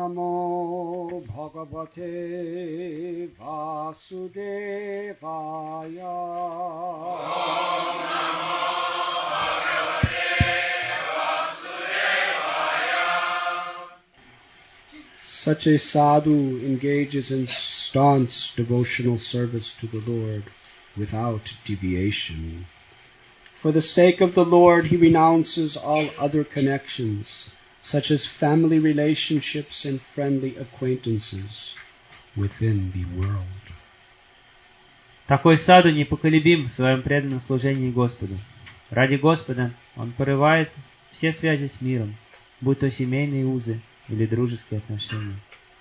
Namo Bhagavate Vasudevaya. Such a sadhu engages in staunch devotional service to the Lord without deviation. For the sake of the Lord, he renounces all other connections, such as family relationships and friendly acquaintances within the world. Такой саду непоколебим в своем преданном служении Господу. Ради Господа он порывает все связи с миром, будь то семейные узы или дружеские отношения.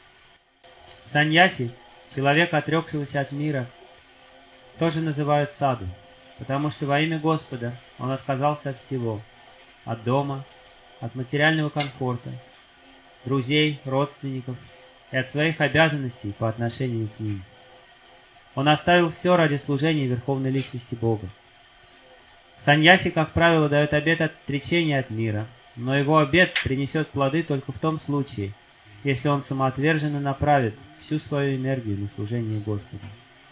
Саньяси, человек, отрекшегося от мира, тоже называют саду, потому что во имя Господа он отказался от всего, от дома, от материального комфорта, друзей, родственников и от своих обязанностей по отношению к ним. Он оставил все ради служения Верховной Личности Бога. Саньяси, как правило, дает обет отречения от мира, но его обет принесет плоды только в том случае, если он самоотверженно направит всю свою энергию на служение Господу.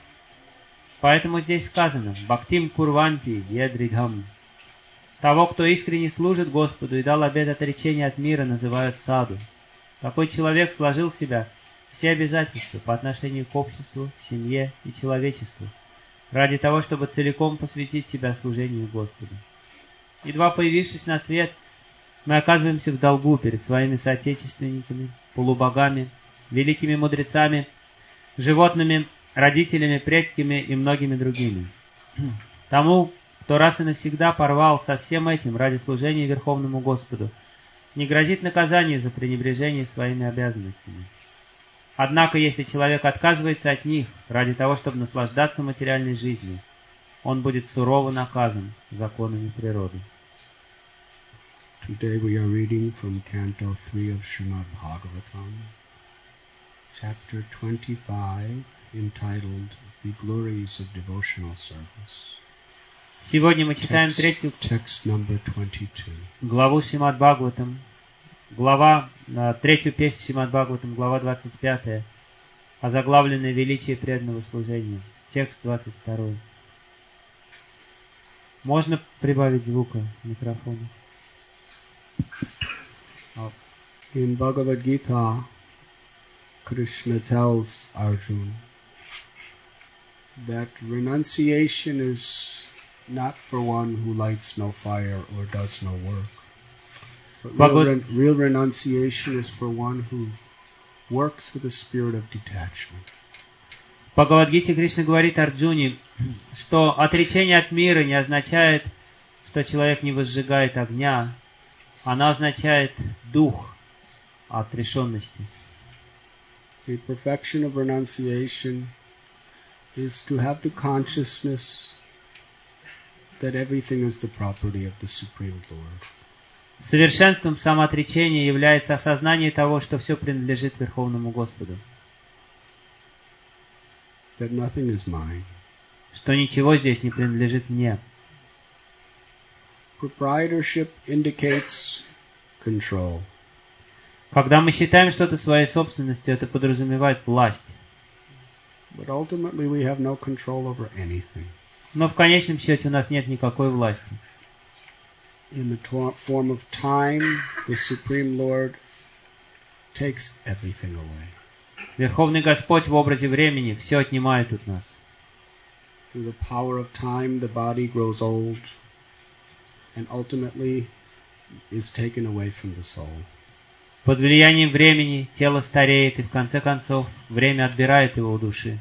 Поэтому здесь сказано «Бхактим курванти ядридхам». Того, кто искренне служит Господу и дал обет отречения от мира, называют саду. Такой человек сложил в себя все обязательства по отношению к обществу, семье и человечеству, ради того, чтобы целиком посвятить себя служению Господу. Едва появившись на свет, мы оказываемся в долгу перед своими соотечественниками, полубогами, великими мудрецами, животными, родителями, предками и многими другими. Тому, кто раз и навсегда порвал со всем этим ради служения Верховному Господу, не грозит наказание за пренебрежение своими обязанностями. Однако, если человек отказывается от них ради того, чтобы наслаждаться материальной жизнью, он будет сурово наказан законами природы. Today we are reading from Canto 3 of Srimad Bhagavatam, Chapter 25, entitled The Glories of Devotional Service. Сегодня мы читаем третью главу Шримад Бхагаватам, третью песню Шримад Бхагаватам, глава 25, озаглавленная «Величие преданного служения», текст 22. Можно прибавить звука микрофона? In Bhagavad Gita, Krishna tells Arjuna that renunciation is not for one who lights no fire or does no work. But real renunciation is for one who works with a spirit of detachment. В Бхагавад-гите Кришна говорит Арджуне, что отречение от мира не означает, что человек не возжигает огня, оно означает дух отрешенности. The perfection of renunciation is to have the consciousness that everything is the property of the Supreme Lord. Совершенством самоотречения является осознание того, что все принадлежит Верховному Господу. That nothing is mine. Что ничего здесь не принадлежит мне. Proprietorship indicates control. Когда мы считаем что-то своей собственностью, это подразумевает власть. But ultimately we have no control over anything. Но в конечном счете у нас нет никакой власти. In the form of time, the Supreme Lord takes everything away. Верховный Господь в образе времени все отнимает от нас. Through the power of time, the body grows old and ultimately is taken away from the soul. Под влиянием времени тело стареет, и в конце концов время отбирает его у души.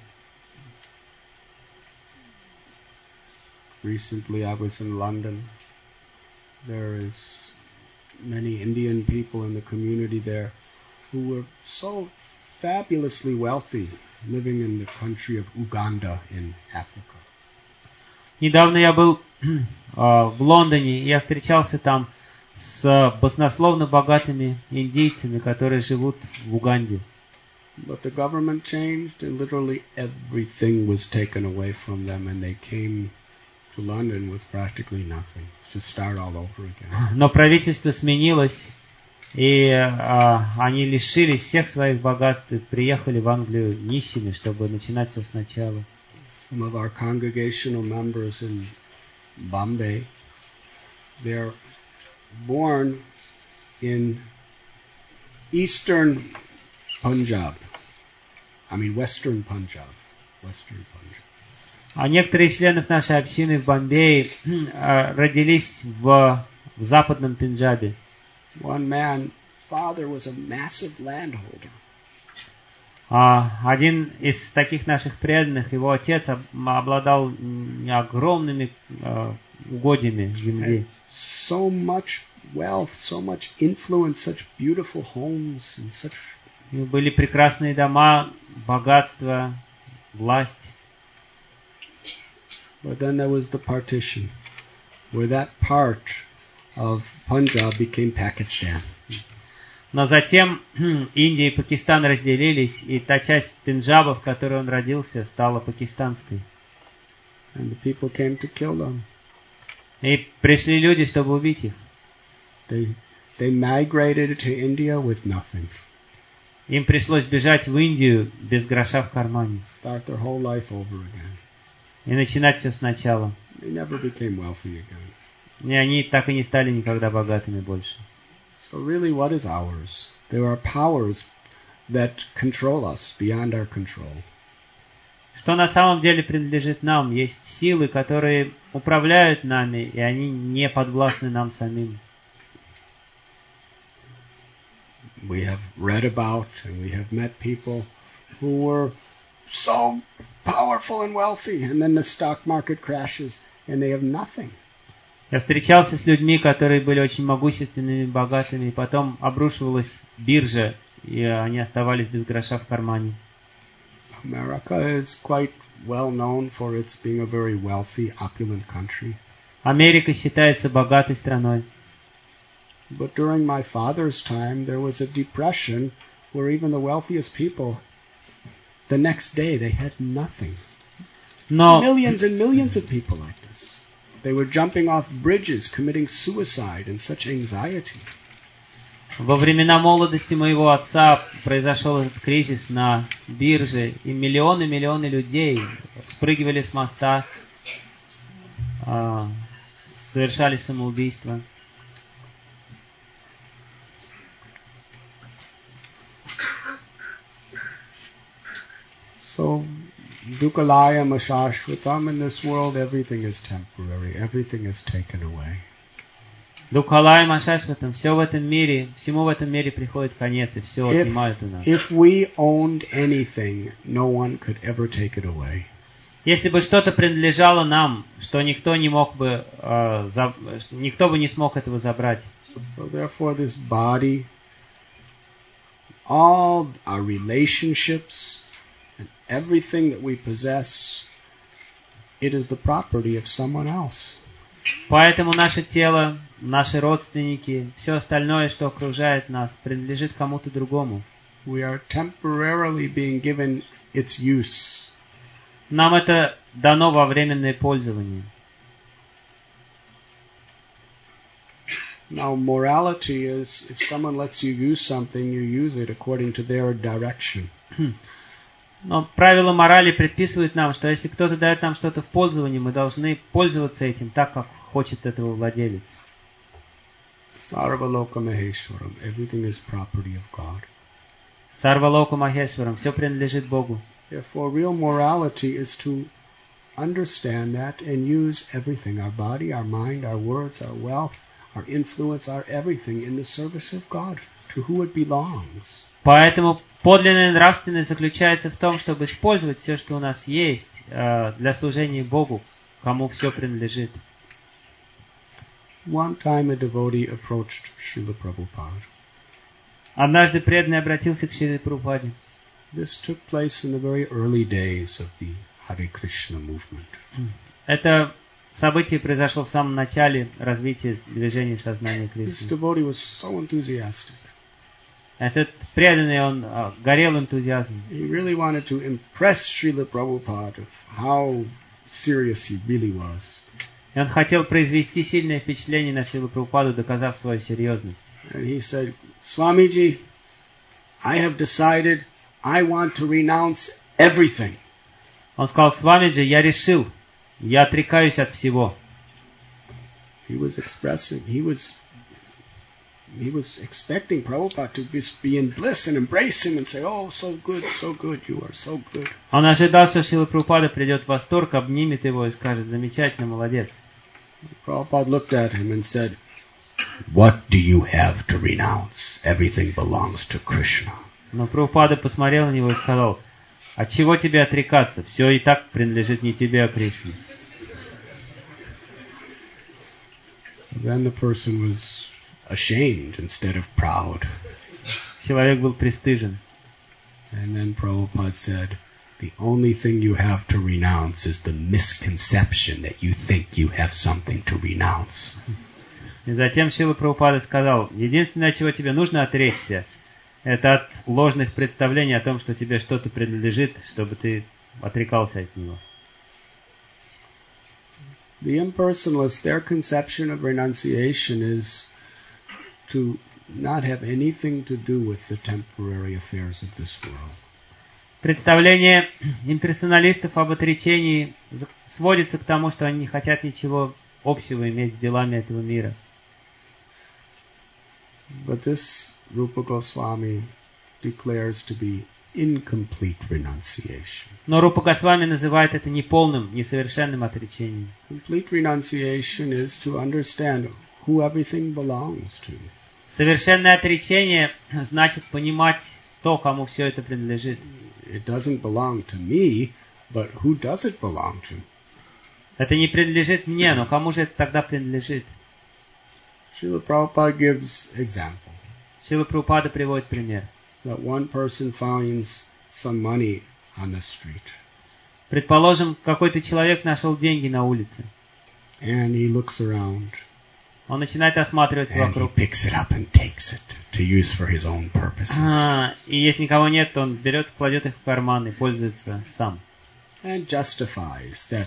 Recently I was in London. There is many Indian people in the community there who were so fabulously wealthy, living in the country of Uganda in Africa. Недавно я был в Лондоне, и я встречался там с баснословно богатыми индийцами, которые живут в Уганде. But the government changed, and literally everything was taken away from them, and they came to London with practically nothing. Just start all over again. Но правительство сменилось, И они лишились всех своих богатств и приехали в Англию нищими, чтобы начинать все сначала. Some of our congregational members in Bombay, they're born in eastern Punjab. I mean western Punjab. Western Punjab. А некоторые члены нашей общины в Бомбее родились в западном Пенджабе. One man, father was a massive landholder. Один из таких наших преданных, его отец обладал огромными угодьями земли. So much wealth, so much influence, such beautiful homes, and such. Были прекрасные дома, богатство, власть. But then there was the partition, where that part of Punjab became Pakistan. Но затем Индия и Пакистан разделились, и та часть Пенджаба, в которой он родился, стала пакистанской. And the people came to kill them. И пришли люди, чтобы убить их. They migrated to India with nothing. Им пришлось бежать в Индию без гроша в кармане. Start their whole life over again. И начинать все сначала. They never became wealthy again. И они так и не стали никогда богатыми больше. So really, what is ours? There are powers that control us beyond our control. Что на самом деле принадлежит нам? Есть силы, которые управляют нами, и они не подвластны нам самим. We have read about and we have met people who were so powerful and wealthy, and then the stock market crashes and they have nothing. Я встречался с людьми, которые были очень могущественными, богатыми, и потом обрушивалась биржа, и они оставались без гроша в кармане. America is quite well known for its being a very wealthy, opulent country. Америка считается богатой страной. But during my father's time, there was a depression where even the wealthiest people, the next day, they had nothing. Но Millions and millions of people like this. They were jumping off bridges, committing suicide in such anxiety. во времена молодости моего отца произошел этот кризис на бирже, и миллионы людей спрыгивали с моста, совершали самоубийство. So, Dukalaya Mashashvatam, in this world everything is temporary, everything is taken away. Дукхалай Машашватам, все в этом мире, всему в этом мире приходит конец, и все отнимают у нас. If we owned anything, no one could ever take it away. Если бы что-то принадлежало нам, что никто не мог бы, никто бы не смог этого забрать. So therefore this body, all our relationships, and everything that we possess, it is the property of someone else. Поэтому наше тело, наши родственники, все остальное, что окружает нас, принадлежит кому-то другому. We are temporarily being given its use. Нам это дано во временное пользование. Now morality is, if someone lets you use something, you use it according to their direction. Но правила морали предписывают нам, что если кто-то дает нам что-то в пользование, мы должны пользоваться этим так, как хочет этого владелец. Sarvaloka Maheshwaram, everything is property of God. Сарвалока Махешварам, все принадлежит Богу. Therefore, real morality is to understand that and use everything, our body, our mind, our words, our wealth, our influence, our everything in the service of God, to who it belongs. Поэтому подлинная нравственность заключается в том, чтобы использовать все, что у нас есть, для служения Богу, кому все принадлежит. One time a devotee approached Srila Prabhupada. Однажды преданный обратился к Шриле Прабхупаде. This took place in the very early days of the Hare Krishna movement. Это событие произошло в самом начале развития движения сознания This Кришны. devotee was so enthusiastic. Этот преданный, он горел энтузиазмом. He really wanted to impress Srila Prabhupada of how serious he really was. И он хотел произвести сильное впечатление на Шрилу Прабхупаду, доказав свою серьезность. And he said, Swamiji, I have decided I want to renounce everything. Он сказал: Свамиджи, я решил, я отрекаюсь от всего. He was expecting Prabhupada to just be in bliss and embrace him and say, oh, so good, you are so good. Он ожидал, что Шрила Прабхупада придет в восторг, обнимет его и скажет: замечательно, молодец. Prabhupada looked at him and said, what do you have to renounce? Everything belongs to Krishna. Но Прабхупада посмотрел на него и сказал: от чего тебе отрекаться? Все и так принадлежит не тебе, а Кришне. Then the person was ashamed instead of proud. Человек был пристыжен. And then Prabhupada said, the only thing you have to renounce is the misconception that you think you have something to renounce. И затем Шрила Прабхупада сказал: единственное, от чего тебе нужно отречься, это от ложных представлений о том, что тебе что-то принадлежит, чтобы ты отрекался от него. The impersonalists, their conception of renunciation is to not have anything to do with the temporary affairs of this world. Представление имперсоналистов об отречении сводится к тому, что они не хотят ничего общего иметь с делами этого мира. But this Rupa Goswami declares to be incomplete renunciation. Но Рупа Госвами называет это неполным, несовершенным отречением. Complete renunciation is to understand who everything belongs to. Совершенное отречение значит понимать то, кому все это принадлежит. It doesn't belong to me, but who does it belong to? Это не принадлежит мне, но кому же это тогда принадлежит? Srila Prabhupada gives example. Шрила Прабхупада приводит пример. That one person finds some money on the street. Предположим, какой-то человек нашел деньги на улице. And he looks around. Он начинает осматриваться And he вокруг. picks it up and takes it to use for his own purposes. И если никого нет, то он берет, кладет их в карман и пользуется сам. And justifies that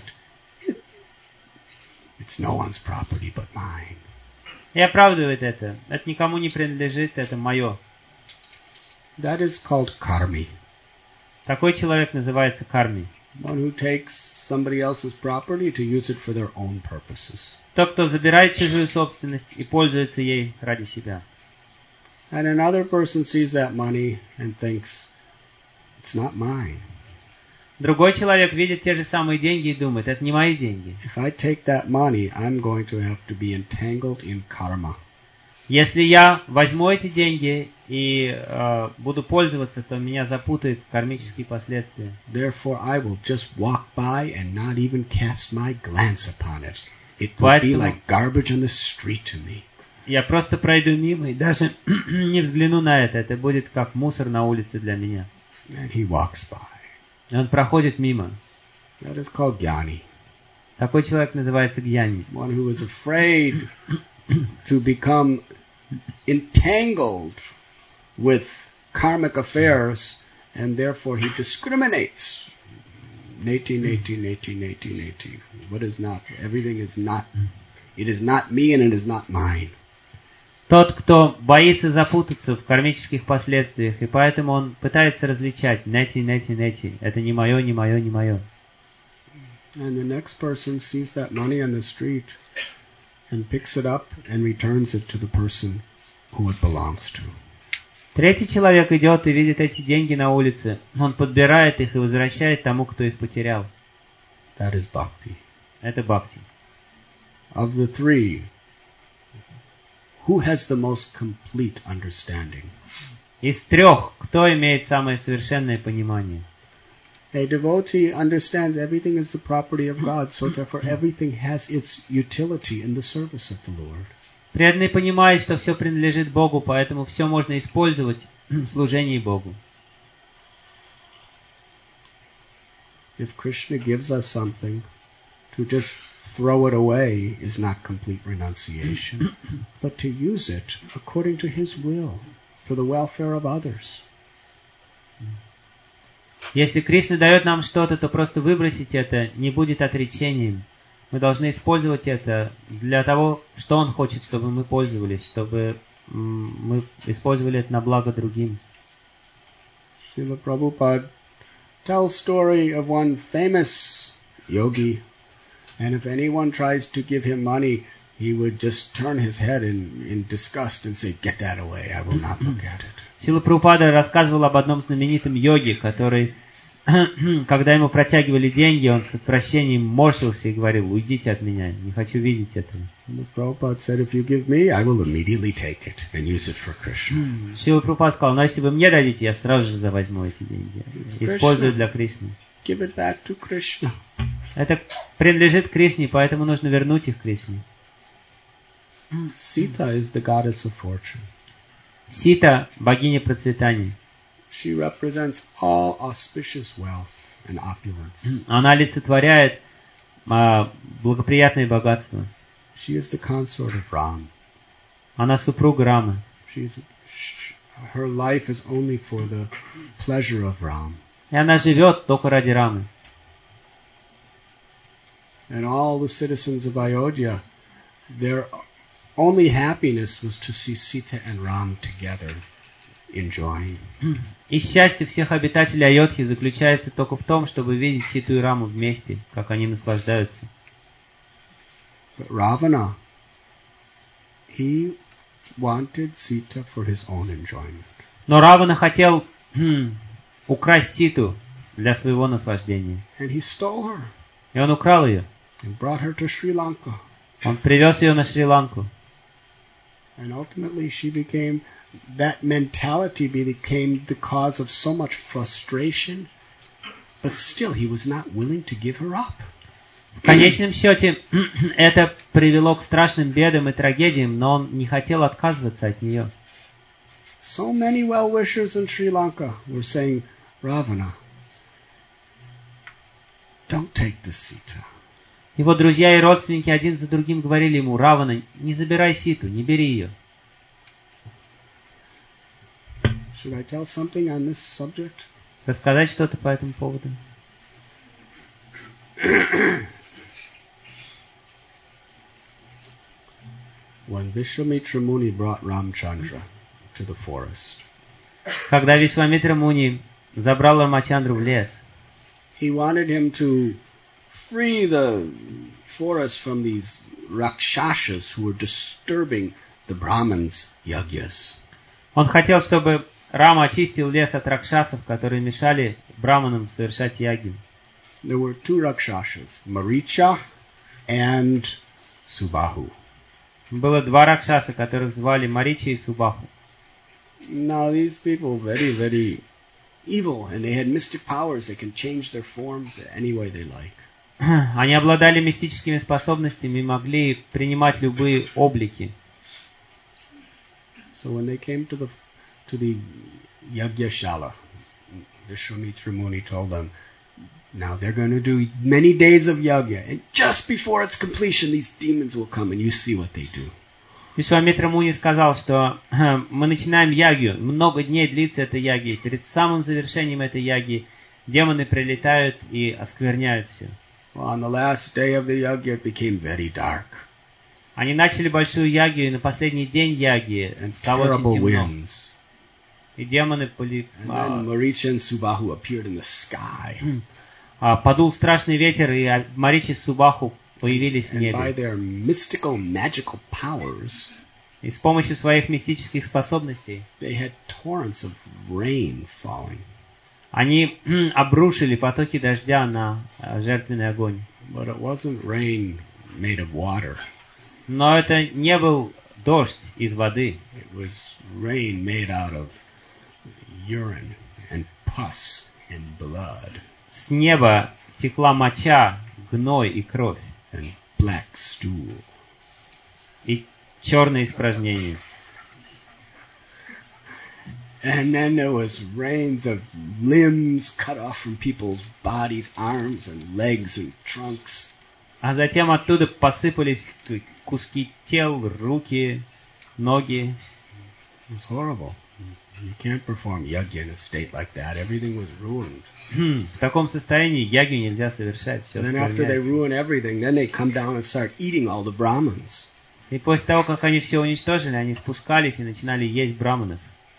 it's no one's property but mine. И оправдывает это. Это никому не принадлежит, это мое. That is called karmi. Такой человек называется карми. One who takes somebody else's property to use it for their own purposes. Тот, кто забирает чужую собственность и пользуется ей ради себя. And another person sees that money and thinks, it's not mine. Другой человек видит те же самые деньги и думает: это не мои деньги. If I take that money, I'm going to have to be entangled in karma. Если я возьму эти деньги и буду пользоваться, то меня запутают кармические последствия. Therefore, I will just walk by and not even cast my glance upon it. It will be like garbage on the street to me. Я просто пройду мимо и даже не взгляну на это. Это будет как мусор на улице для меня. And he walks by. И он проходит мимо. That is called jnani. Такой человек называется гьяни. One who is afraid to become entangled with karmic affairs, and therefore he discriminates. Neti. What is not? Everything is not. It is not me and it is not mine. Тот, кто боится запутаться в кармических последствиях, и поэтому он пытается различать нети. Это не мое, не мое, не мое. And the next person sees that money on the street and picks it up and returns it to the person who it belongs to. Третий человек идет и видит эти деньги на улице. Он подбирает их и возвращает тому, кто их потерял. That is bhakti. Это бхакти. Of the three, who has the most complete understanding? Из трех, кто имеет самое совершенное понимание? A devotee understands everything is the property of God, so therefore everything has its utility in the service of the Lord. Преданный понимает, что все принадлежит Богу, поэтому все можно использовать в служении Богу. If Krishna gives us something, to just throw it away is not complete renunciation, but to use it according to His will, for the welfare of others. Если Кришна дает нам что-то, то просто выбросить это не будет отречением. Мы должны использовать это для того, что Он хочет, чтобы мы пользовались, чтобы мы использовали это на благо другим. Srila Prabhupada tells story of one famous yogi, and if anyone tries to give him money, he would just turn his head in disgust and say, "Get that away, I will not look at it." Шрила Прабхупада рассказывал об одном знаменитом йоге, который, когда ему протягивали деньги, он с отвращением морщился и говорил: уйдите от меня, не хочу видеть этого. Prabhupada said, "If you give me, I will immediately take it and use it for Krishna." Шрила Прабхупада сказал: но если вы мне дадите, я сразу же возьму эти деньги, использую для Кришны. Give it back to Krishna. Это принадлежит Кришне, поэтому нужно вернуть их Кришне. Sita is the goddess of fortune. Сита – богиня процветания. She represents all auspicious wealth and opulence. Она олицетворяет благоприятное богатство. She is the consort of Ram. Она супруга Рамы. Her life is only for the pleasure of Ram. И она живет только ради Рамы. And all the citizens of Ayodhya, their only happiness was to see Sita and Ram together, enjoying. И счастье всех обитателей Айодхи заключается только в том, чтобы видеть Ситу и Раму вместе, как они наслаждаются. But Ravana, he wanted Sita for his own enjoyment. Но Равана хотел украсть Ситу для своего наслаждения. And he stole her. И он украл ее. And brought her to Sri Lanka. Он привез ее на Шри-Ланку. And ultimately that mentality became the cause of so much frustration, but still he was not willing to give her up. В конечном счете, это привело к страшным бедам и трагедиям, но он не хотел отказываться от нее. So many well-wishers in Sri Lanka were saying, Ravana, don't take this Sita. Его друзья и родственники один за другим говорили ему: Равана, не забирай Ситу, не бери ее. Should I tell something on this subject? Рассказать что-то по этому поводу? When Vishwamitra Muni brought Ramchandra to the forest, когда Вишвамитра Муни забрал Рамачандру в лес, he wanted him to free the forest from these rakshasas who were disturbing the Brahmins' yagyas. Он хотел, чтобы Рама очистил лес от ракшасов, которые мешали браманам совершать яги. There were two rakshasas, Maricha and Subahu. Было два ракшаса, которых звали Марича и Субаху. Now these people very, very evil, and they had mystic powers. They can change their forms any way they like. Они обладали мистическими способностями и могли принимать любые облики. So when they came to the Yagyashala, Vishwamitra Muni told them, now they're going to do many days of yagya, and just before its completion, these demons will come, and you see what they do. Вишвамитра Муни сказал, что мы начинаем ягью, много дней длится эта ягья, перед самым завершением этой ягьи демоны прилетают и оскверняют все. Well, on the last day of the yagya, it became very dark. Они начали большую ягью, и на последний день ягьи стало очень темно. И демоны были... And then Maricha and Subahu appeared in the sky. Подул страшный ветер, и Марича и Субаху появились в And by небе. their mystical, magical powers, И с помощью своих мистических способностей they had torrents of rain falling. они обрушили потоки дождя на жертвенный огонь. But it wasn't rain made of water. Но это не был дождь из воды. It was rain made out of urine and pus and blood. С неба текла моча, гной и кровь. And black stool. И черные испражнения. And then there was rains of limbs cut off from people's bodies, arms and legs and trunks. А затем оттуда посыпались куски тел, руки, ноги. It was horrible. You can't perform yagya in a state like that. Everything was ruined. В таком состоянии ягью нельзя совершать. Все And then after they ruin everything, then they come down and start eating all the Brahmins. И после того, как они все уничтожили, они спускались и начинали есть браманов.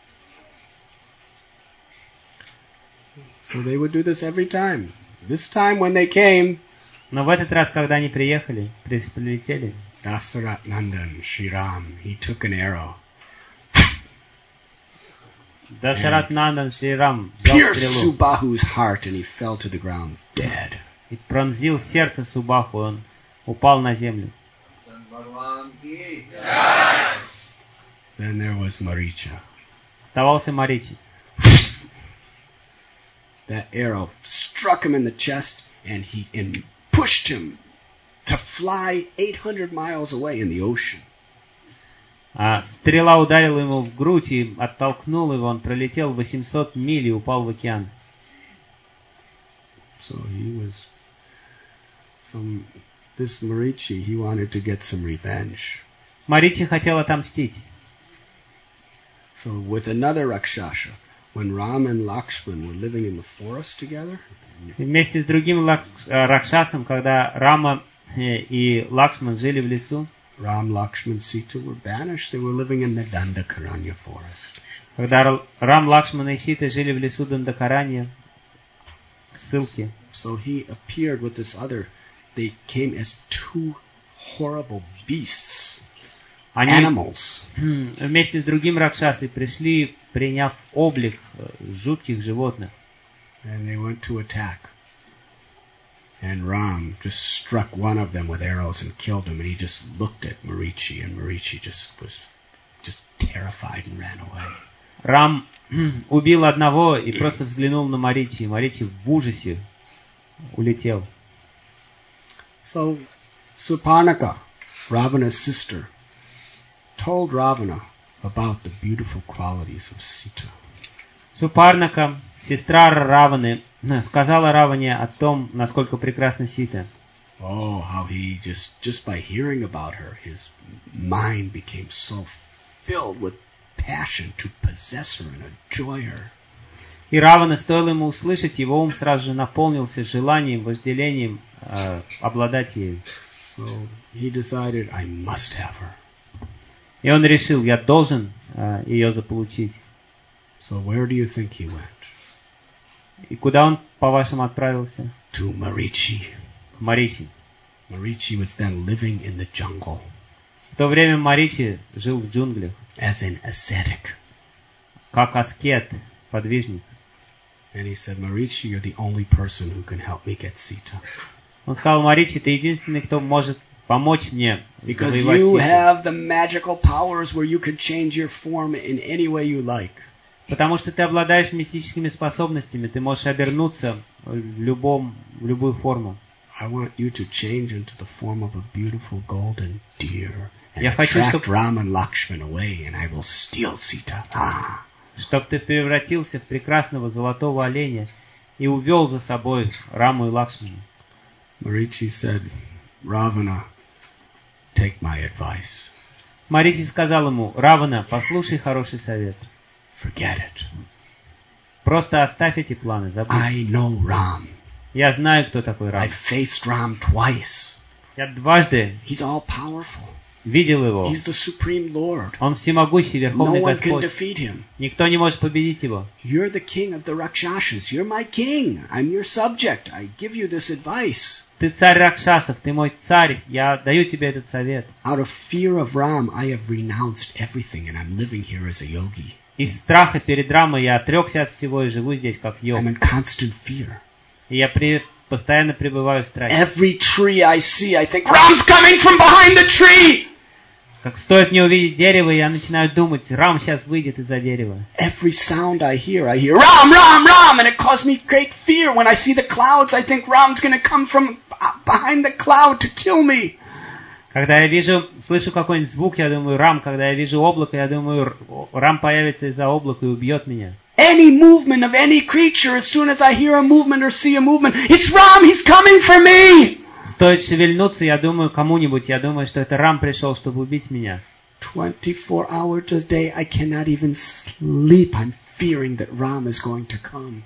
So they would do this every time. This time when they came, Но в этот раз, когда они приехали, прилетели, Dasarat Nandan, Shri Ram, he took an arrow, Дашарат Нандан Шри Рам взял pierced стрелу Subahu's heart, and he fell to the ground dead. и пронзил сердце Субаху, он упал на землю. Then there was Maricha. Оставался Маричи. That arrow struck him in the chest, and pushed him to fly 800 miles away in the ocean. А стрела ударила ему в грудь и оттолкнула его, он пролетел 800 миль и упал в океан. So this Marichi, he wanted to get some revenge. Маричи хотел отомстить. So with another Rakshasa, when Ram and Lakshman were living in the forest together, И вместе с другим Ракшасом, когда Рама и Лакшман жили в лесу, Ram, Lakshman, Sita were banished. They were living in the Dandakaranya forest. когда Рам, Лакшман и Сита жили в лесу Дандакаранья, в ссылке, So he appeared with this other. They came as two horrible beasts, они animals. вместе с другим Ракшасой пришли, приняв облик жутких животных. And they went to attack. And Ram just struck one of them with arrows and killed him. And he just looked at Marichi, and Marichi was terrified and ran away. Рам убил одного и просто взглянул на Маричи, и Маричи в ужасе улетел. So Suparnaka, Ravana's sister, told Ravana about the beautiful qualities of Sita. Супарнака, сестра Раваны, сказала Раване о том, насколько прекрасна Сита. Oh, how he just by hearing about her, his mind became so filled with passion to possess her and enjoy her. И Равана, стоило ему услышать, его ум сразу же наполнился желанием, вожделением обладать ею. So he decided, I must have her. И он решил, я должен ее заполучить. So where do you think he went? И куда он, по-вашему, отправился? To Marichi. К Маричи. Marichi was then living in the jungle В то время Маричи жил в джунглях, as an ascetic. как аскет, подвижник. And he said, Marichi, you're the only person who can help me get Sita. Он сказал, Маричи, ты единственный, кто может помочь мне Because завоевать you Ситу. have the magical powers where you can change your form in any way you like. Потому что ты обладаешь мистическими способностями, ты можешь обернуться в любую форму. I want you to change into the form of a beautiful golden deer and Я хочу, attract Ram and Lakshman away, and I will steal Sita. Чтоб ты превратился в прекрасного золотого оленя и увел за собой Раму и Лакшмана. Marichi said, Ravana, take my advice. Маричи сказал ему, Равана, послушай хороший совет. Forget it. Просто оставь эти планы, забудь. I know Ram. Я знаю, кто такой Рам. I've faced Ram twice. Я дважды He's all powerful. видел его. He's the supreme Lord. Он всемогущий, No Верховный one can Господь. defeat him. Никто не может победить его. You're the king of the Rakshasas. You're my king. I'm your subject. I give you this advice. Ты царь Ракшасов, ты мой царь, я даю тебе этот совет. Out of fear of Ram, I have renounced everything, and I'm living here as a yogi. Из страха перед Рамой я отрекся от всего и живу здесь как йог. I'm in constant fear. И я постоянно пребываю в страхе. Every tree I see, I think, Ram's coming from behind the tree! Как стоит мне увидеть дерево, я начинаю думать, Рам сейчас выйдет из-за дерева. Every sound I hear, Ram, Ram, Ram! And it caused me great fear. When I see the clouds, I think Ram's going to come from behind the cloud to kill me. Когда я слышу какой-нибудь звук, я думаю, Рам. Когда я вижу облако, я думаю, Рам появится из-за облака и убьет меня. Any movement of any creature, as soon as I hear a movement or see a movement, it's Ram, he's coming for me! Стоит шевельнуться, я думаю, что это Рам пришел, чтобы убить меня. 24 hours a day, I cannot even sleep. I'm fearing that Ram is going to come.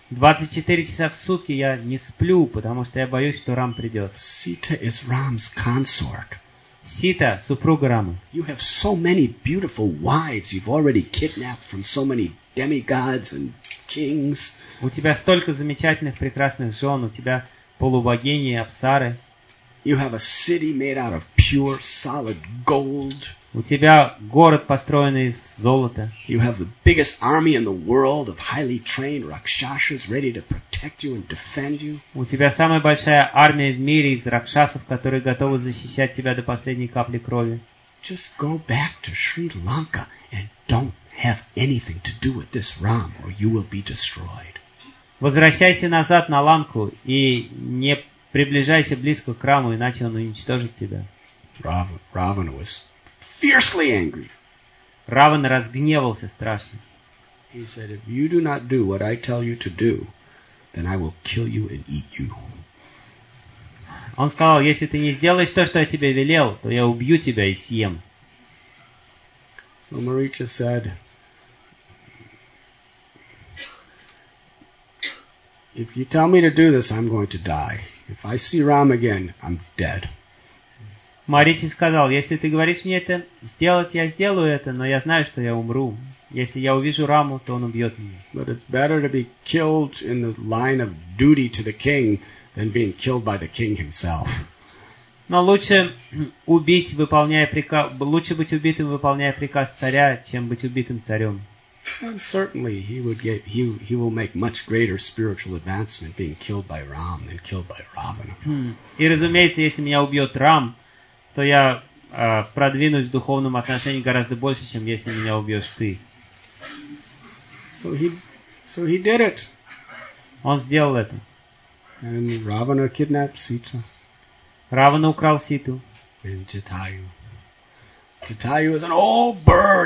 24 часа в сутки я не сплю, потому что я боюсь, что Рам придет. Sita is Ram's consort. Сита, супруга Рамы. You have so many beautiful wives you've already kidnapped from so many demigods and kings. У тебя столько замечательных, прекрасных жен, у тебя полубогини и апсары. You have a city made out of pure, solid gold. У тебя город, построенный из золота. You have the biggest army in the world of highly trained Rakshasas ready to protect you and defend you. У тебя самая большая армия в мире из ракшасов, которые готовы защищать тебя до последней капли крови. Just go back to Sri Lanka and don't have anything to do with this Ram or you will be destroyed. Возвращайся назад на Ланку и не приближайся близко к Раму, иначе он уничтожит тебя. Ravana was fiercely angry. Равана разгневался страшно. He said, if you do not do what I tell you to do, then I will kill you and eat you. Он сказал, если ты не сделаешь то, что я тебе велел, то я убью тебя и съем. So Maricha said, if you tell me to do this, I'm going to die. If I see Ram again, I'm dead. Маричи сказал, если ты говоришь мне это сделать, я сделаю это, но я знаю, что я умру. Если я увижу Раму, то он убьет меня. But it's better to be killed in the line of duty to the king than being killed by the king himself. Но лучше убить, выполняя приказ, лучше быть убитым, выполняя приказ царя, чем быть убитым царем. And certainly he will make much greater spiritual advancement being killed by Ram than killed by Ravana. И разумеется, если меня убьет Рам, то я продвинусь в духовном отношении гораздо больше, чем если меня убьешь ты. So he did it. Он сделал это. And Ravana kidnapped Sita. Равана украл Ситу. And Jatayu. Jatayu is an old bird.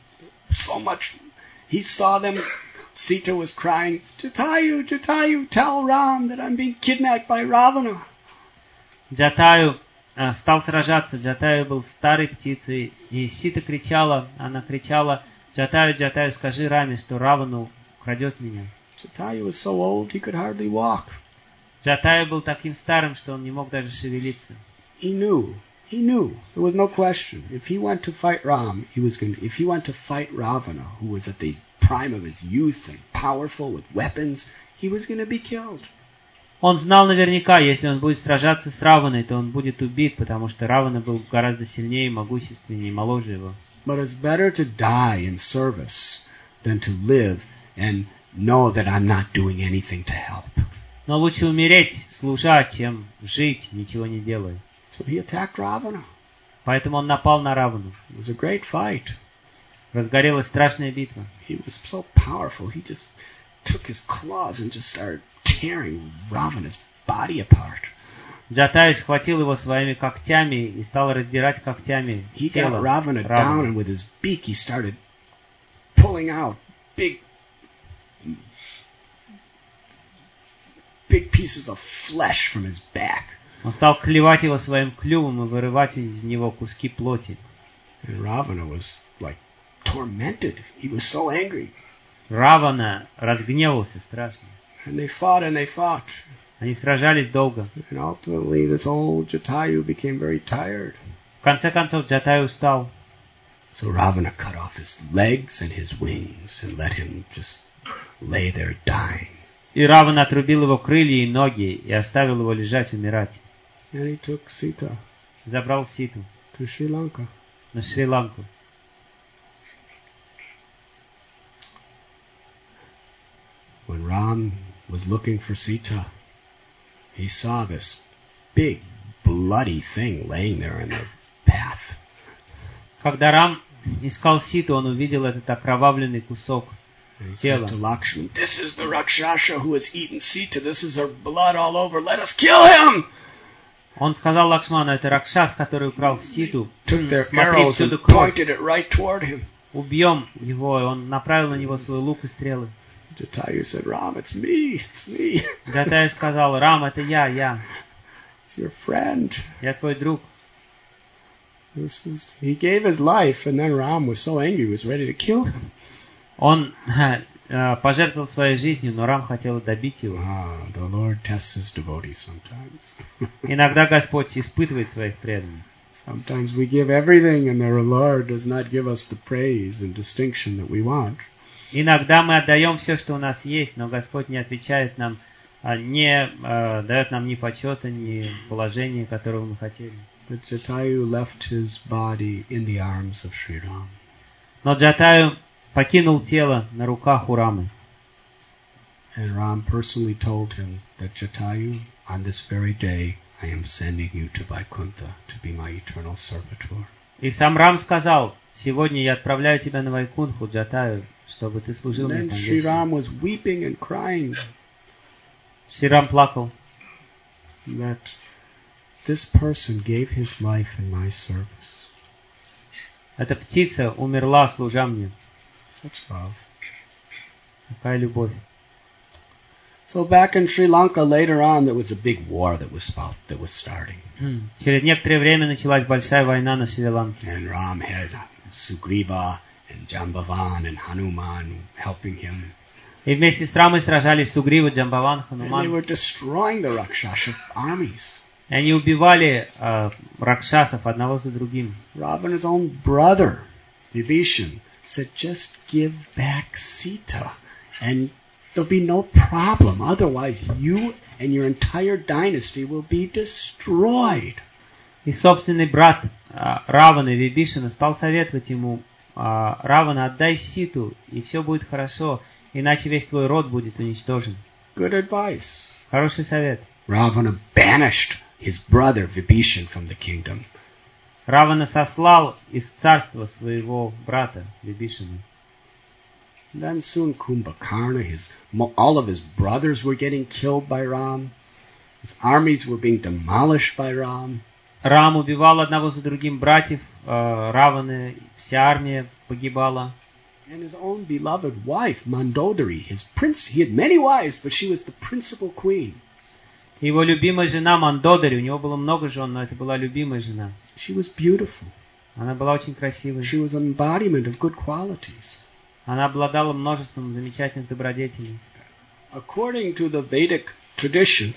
He saw them. Sita was crying, Jatayu, Jatayu, tell Ram that I'm being kidnapped by Ravana. Джатаю стал сражаться. Джатаю был старой птицей. И Сита кричала, она кричала, Джатаю, Джатаю, скажи Раме, что Равану крадет меня. Jatayu was so old he could hardly walk. Джатаю был таким старым, что он не мог даже шевелиться. He knew. There was no question. If he went to fight Ram, if he went to fight Ravana, who was at the prime of his youth and powerful with weapons, he was going to be killed. Он знал наверняка, если он будет сражаться с Раваной, то он будет убит, потому что Равана был гораздо сильнее, могущественнее и моложе его. But it's better to die in service than to live and know that I'm not doing anything to help. Но лучше умереть, служа, чем жить, ничего не делая. So he attacked Ravana. Поэтому он напал на Равану. It was a great fight. Разгорелась страшная битва. He was so powerful, he just took his claws and just started tearing Ravana's body apart. Джатай схватил его своими когтями и стал раздирать когтями He тело got Ravana down, Раваны. and with his beak he started pulling out big pieces of flesh from his back. Он стал клевать его своим клювом и вырывать из него куски плоти. And Ravana was like tormented. He was so angry. Равана разгневался страшно. And they fought and they fought. Они сражались долго. And ultimately this old Jatayu became very tired. В конце концов Джатай устал. So Ravana cut off his legs and his wings and let him just lay there dying. И Равана отрубил его крылья и ноги и оставил его лежать, умирать. And he took Sita Забрал Ситу to Sri Lanka. на Шри-Ланку. When Ram was looking for Sita, he saw this big bloody thing laying there in the path. Когда Рам искал Ситу, он увидел этот окровавленный кусок And he тела. said to Lakshman, this is the Rakshasa who has eaten Sita. This is her blood all over. Let us kill him! Он сказал Лакшману, это Ракшас, который украл Ситу. Took their Смотри, arrows всюду and кровь. pointed it right toward him. Убьем его. И он направил на него свой лук и стрелы. Jatayu said, Ram, it's me. Джатай сказал, Рам, это я. It's your friend. Я твой друг. He gave his life, and then Ram was so angry, he was ready to kill him. Он пожертвовал своей жизнью, но Рам хотел добить его. The Lord tests his devotees sometimes. Иногда Господь испытывает своих преданных. Sometimes we give everything and the Lord does not give us the praise and distinction that we want. Иногда мы отдаем все, что у нас есть, но Господь не отвечает нам, не дает нам ни почета, ни положения, которого мы хотели. But Jatayu left his body in the arms of Sri Ram. Но Джатаю покинул тело на руках у Рамы. And Ram personally told him that Jatayu, on this very day, I am sending you to Vaikuntha to be my eternal servitor. И сам Рам сказал: сегодня я отправляю тебя на Вайкунтху, Джатаю, чтобы ты служил мне Then там Sri вечно. Ram was weeping and crying Шри Рам плакал, that this person gave his life in my service. эта птица умерла, служа мне. Such love. Какая любовь. So back in Sri Lanka later on, there was a big war that was starting. Через некоторое время началась большая война на Шри-Ланке. And Ram had Sugriva and Jambavan and Hanuman helping him. И вместе с Рамой сражались Сугрива, Джамбаван, And they Хануман. were destroying the Rakshasa armies. И они убивали ракшасов одного за другим. Ravana's own brother, Vibhishan, said, just give back Sita and there'll be no problem. Otherwise, you and your entire dynasty will be destroyed. И собственный брат Раваны, Вибишана, стал советовать ему: Равана, отдай Ситу, и все будет хорошо, иначе весь твой род будет уничтожен. Good advice. Хороший совет. Ravana banished his brother Vibhishan from the kingdom. Равана сослал из царства своего брата Вибишана. Then soon Kumbhakarna, all of his brothers were getting killed by Ram. His armies were being demolished by Ram. Рам убивал одного за другим братьев Раваны, вся армия погибала. And his own beloved wife, Mandodari, his prince, he had many wives, but she was the principal queen. Его любимая жена Мандодари, у него было много жен, но это была любимая жена. She was beautiful. Она была очень красивой. She was an embodiment of good qualities. Она обладала множеством замечательных добродетелей. According to the Vedic tradition,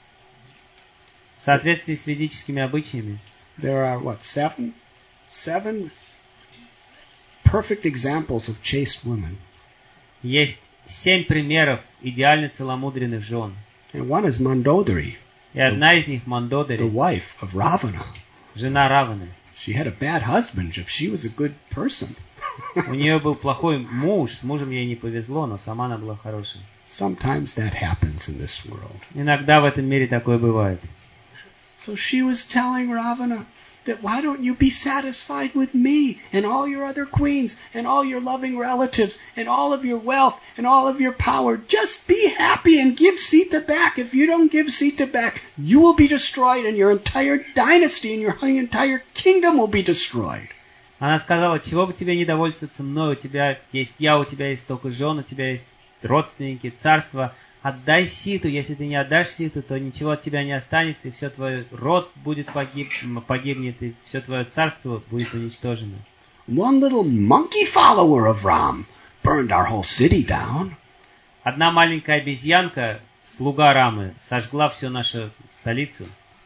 В соответствии с ведическими обычаями, there are, seven perfect examples of chaste women. есть 7 примеров идеально целомудренных жен. And one is Mandodari, И одна из них the Мандодари, wife of Ravana. жена Раваны. She had a bad husband, but she was a good person. У нее был плохой муж, с мужем ей не повезло, но сама она была хорошей. Sometimes that happens in this world. Иногда в этом мире такое бывает. So she was telling Ravana that why don't you be satisfied with me and all your other queens and all your loving relatives and all of your wealth and all of your power. Just be happy and give Sita back. If you don't give Sita back, you will be destroyed and your entire dynasty and your entire kingdom will be destroyed. Она сказала: чего бы тебе не довольствоваться мной, у тебя есть я, у тебя есть столько жен, у тебя есть родственники, царство. Отдай Ситу, если ты не отдашь Ситу, то ничего от тебя не останется, и все твой род будет погибнет, и все твое царство будет уничтожено. One little monkey follower of Ram burned our whole city down. Одна маленькая обезьянка, слуга Рамы, сожгла всю нашу столицу.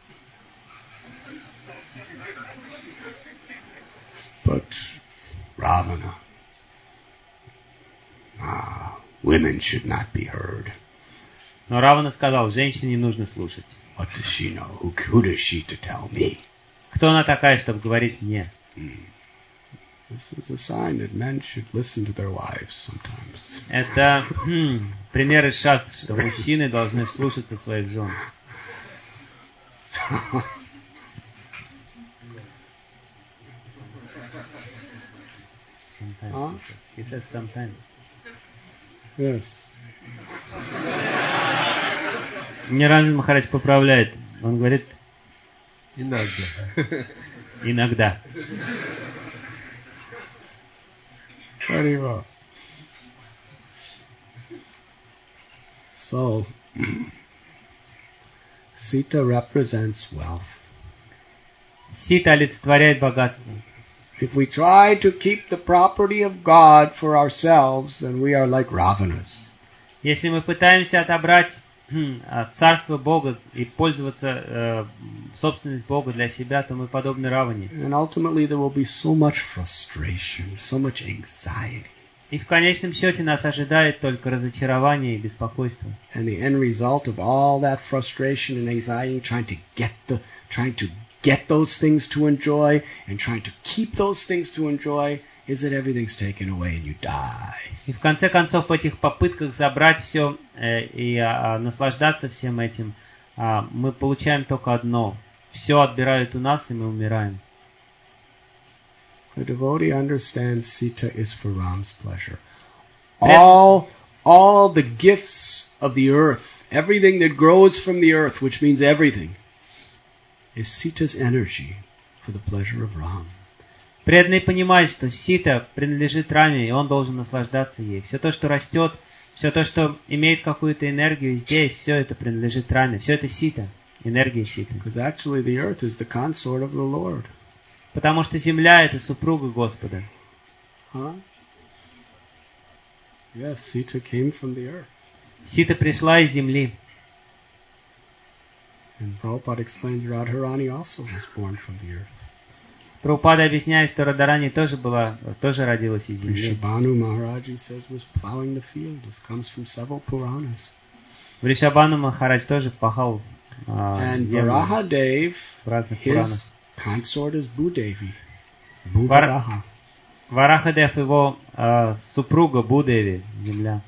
But Ravana, women should not be heard. Но Равана сказал: женщине не нужно слушать. What does she know? Who does she to tell me? Кто она такая, чтобы говорить мне? This is a sign that men should listen to their wives sometimes. Это пример из шастр, что мужчины должны слушаться своих жен. Sometimes. He says sometimes. Yes. Мне Ранджан Махарадж поправляет. Он говорит: иногда. Very well. So, Sita represents wealth. Сита олицетворяет богатство. If we try to keep the property of God for ourselves, then we are like Ravanas. Если мы пытаемся отобрать царство Бога и пользоваться собственность Бога для себя, то мы подобны Раване. And ultimately there will be so much frustration, so much anxiety. И в конечном счете нас ожидает только разочарование и беспокойство. And the end result of all that frustration and anxiety, trying to get those things to enjoy and trying to keep those things to enjoy, is that everything's taken away and you die. И в конце концов в этих попытках забрать все и наслаждаться всем этим, мы получаем только одно. Все отбирают у нас, и мы умираем. The devotee understands Sita is for Ram's pleasure. All the gifts of the earth, everything that grows from the earth, which means everything, is Sita's energy for the pleasure of Ram. Преданный понимает, что Сита принадлежит Раме, и он должен наслаждаться ей. Все то, что растет, все то, что имеет какую-то энергию здесь, все это принадлежит Раме. Все это Сита, энергия Ситы. Because actually the earth is the consort of the Lord. Потому что земля — это супруга Господа. Huh? Yes, Sita came from the earth. Сита пришла из земли. And Prabhupada explains Radharani also was born from the earth. Прабхупада объясняет, что Радарани тоже родилась из земли. Vrishabhanu Maharaji says was plowing the field. This comes from several Puranas. Вришабхану Махарадж тоже пахал And землю Varahadev, в разных Пуранах. his consort is Bhudevi. Bhuvaraha. Варахадев его супруга Будеви, земля.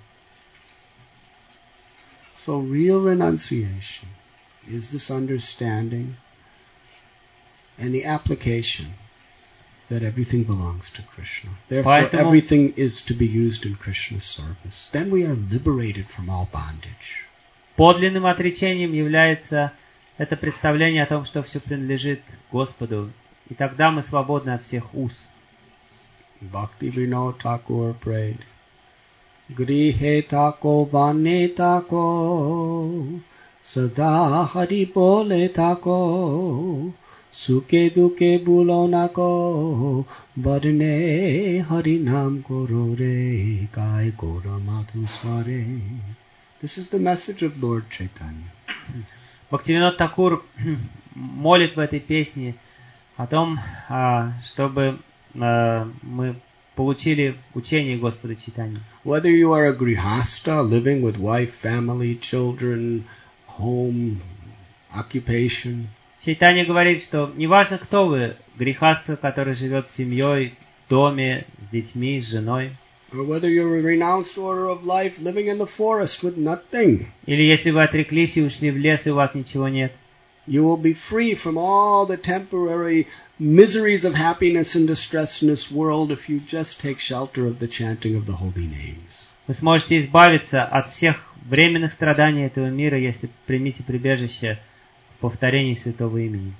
So real renunciation is this understanding and the application that everything belongs to Krishna. Therefore, everything is to be used in Krishna's service. Then we are liberated from all bondage. Подлинным отречением является это представление о том, что все принадлежит Господу. И тогда мы свободны от всех уз. Bhakti Vinod Thakur prayed, Grihe tako vane tako, sada hari bole tako, suke duke bulo nako, barne hari nam goro re, kai gora madhu sware. This is the message of Lord Chaitanya. Бхактивинод Такур молит в этой песне о том, чтобы мы получили учение Господа Чайтаньи. Whether you are a grihasta living with wife, family, children, home, occupation. Чайтанья говорит, что неважно кто вы, грехаста, который живет с семьей, в доме, с детьми, с женой. Or whether you're a renounced order of life living in the forest with nothing. Или если вы отреклись и ушли в лес, и у вас ничего нет. You will be free from all the temporary miseries of happiness and distress in this world if you just take shelter of the chanting of the holy names. Вы сможете избавиться от всех временных страданий этого мира, если примите прибежище в повторении святого имени.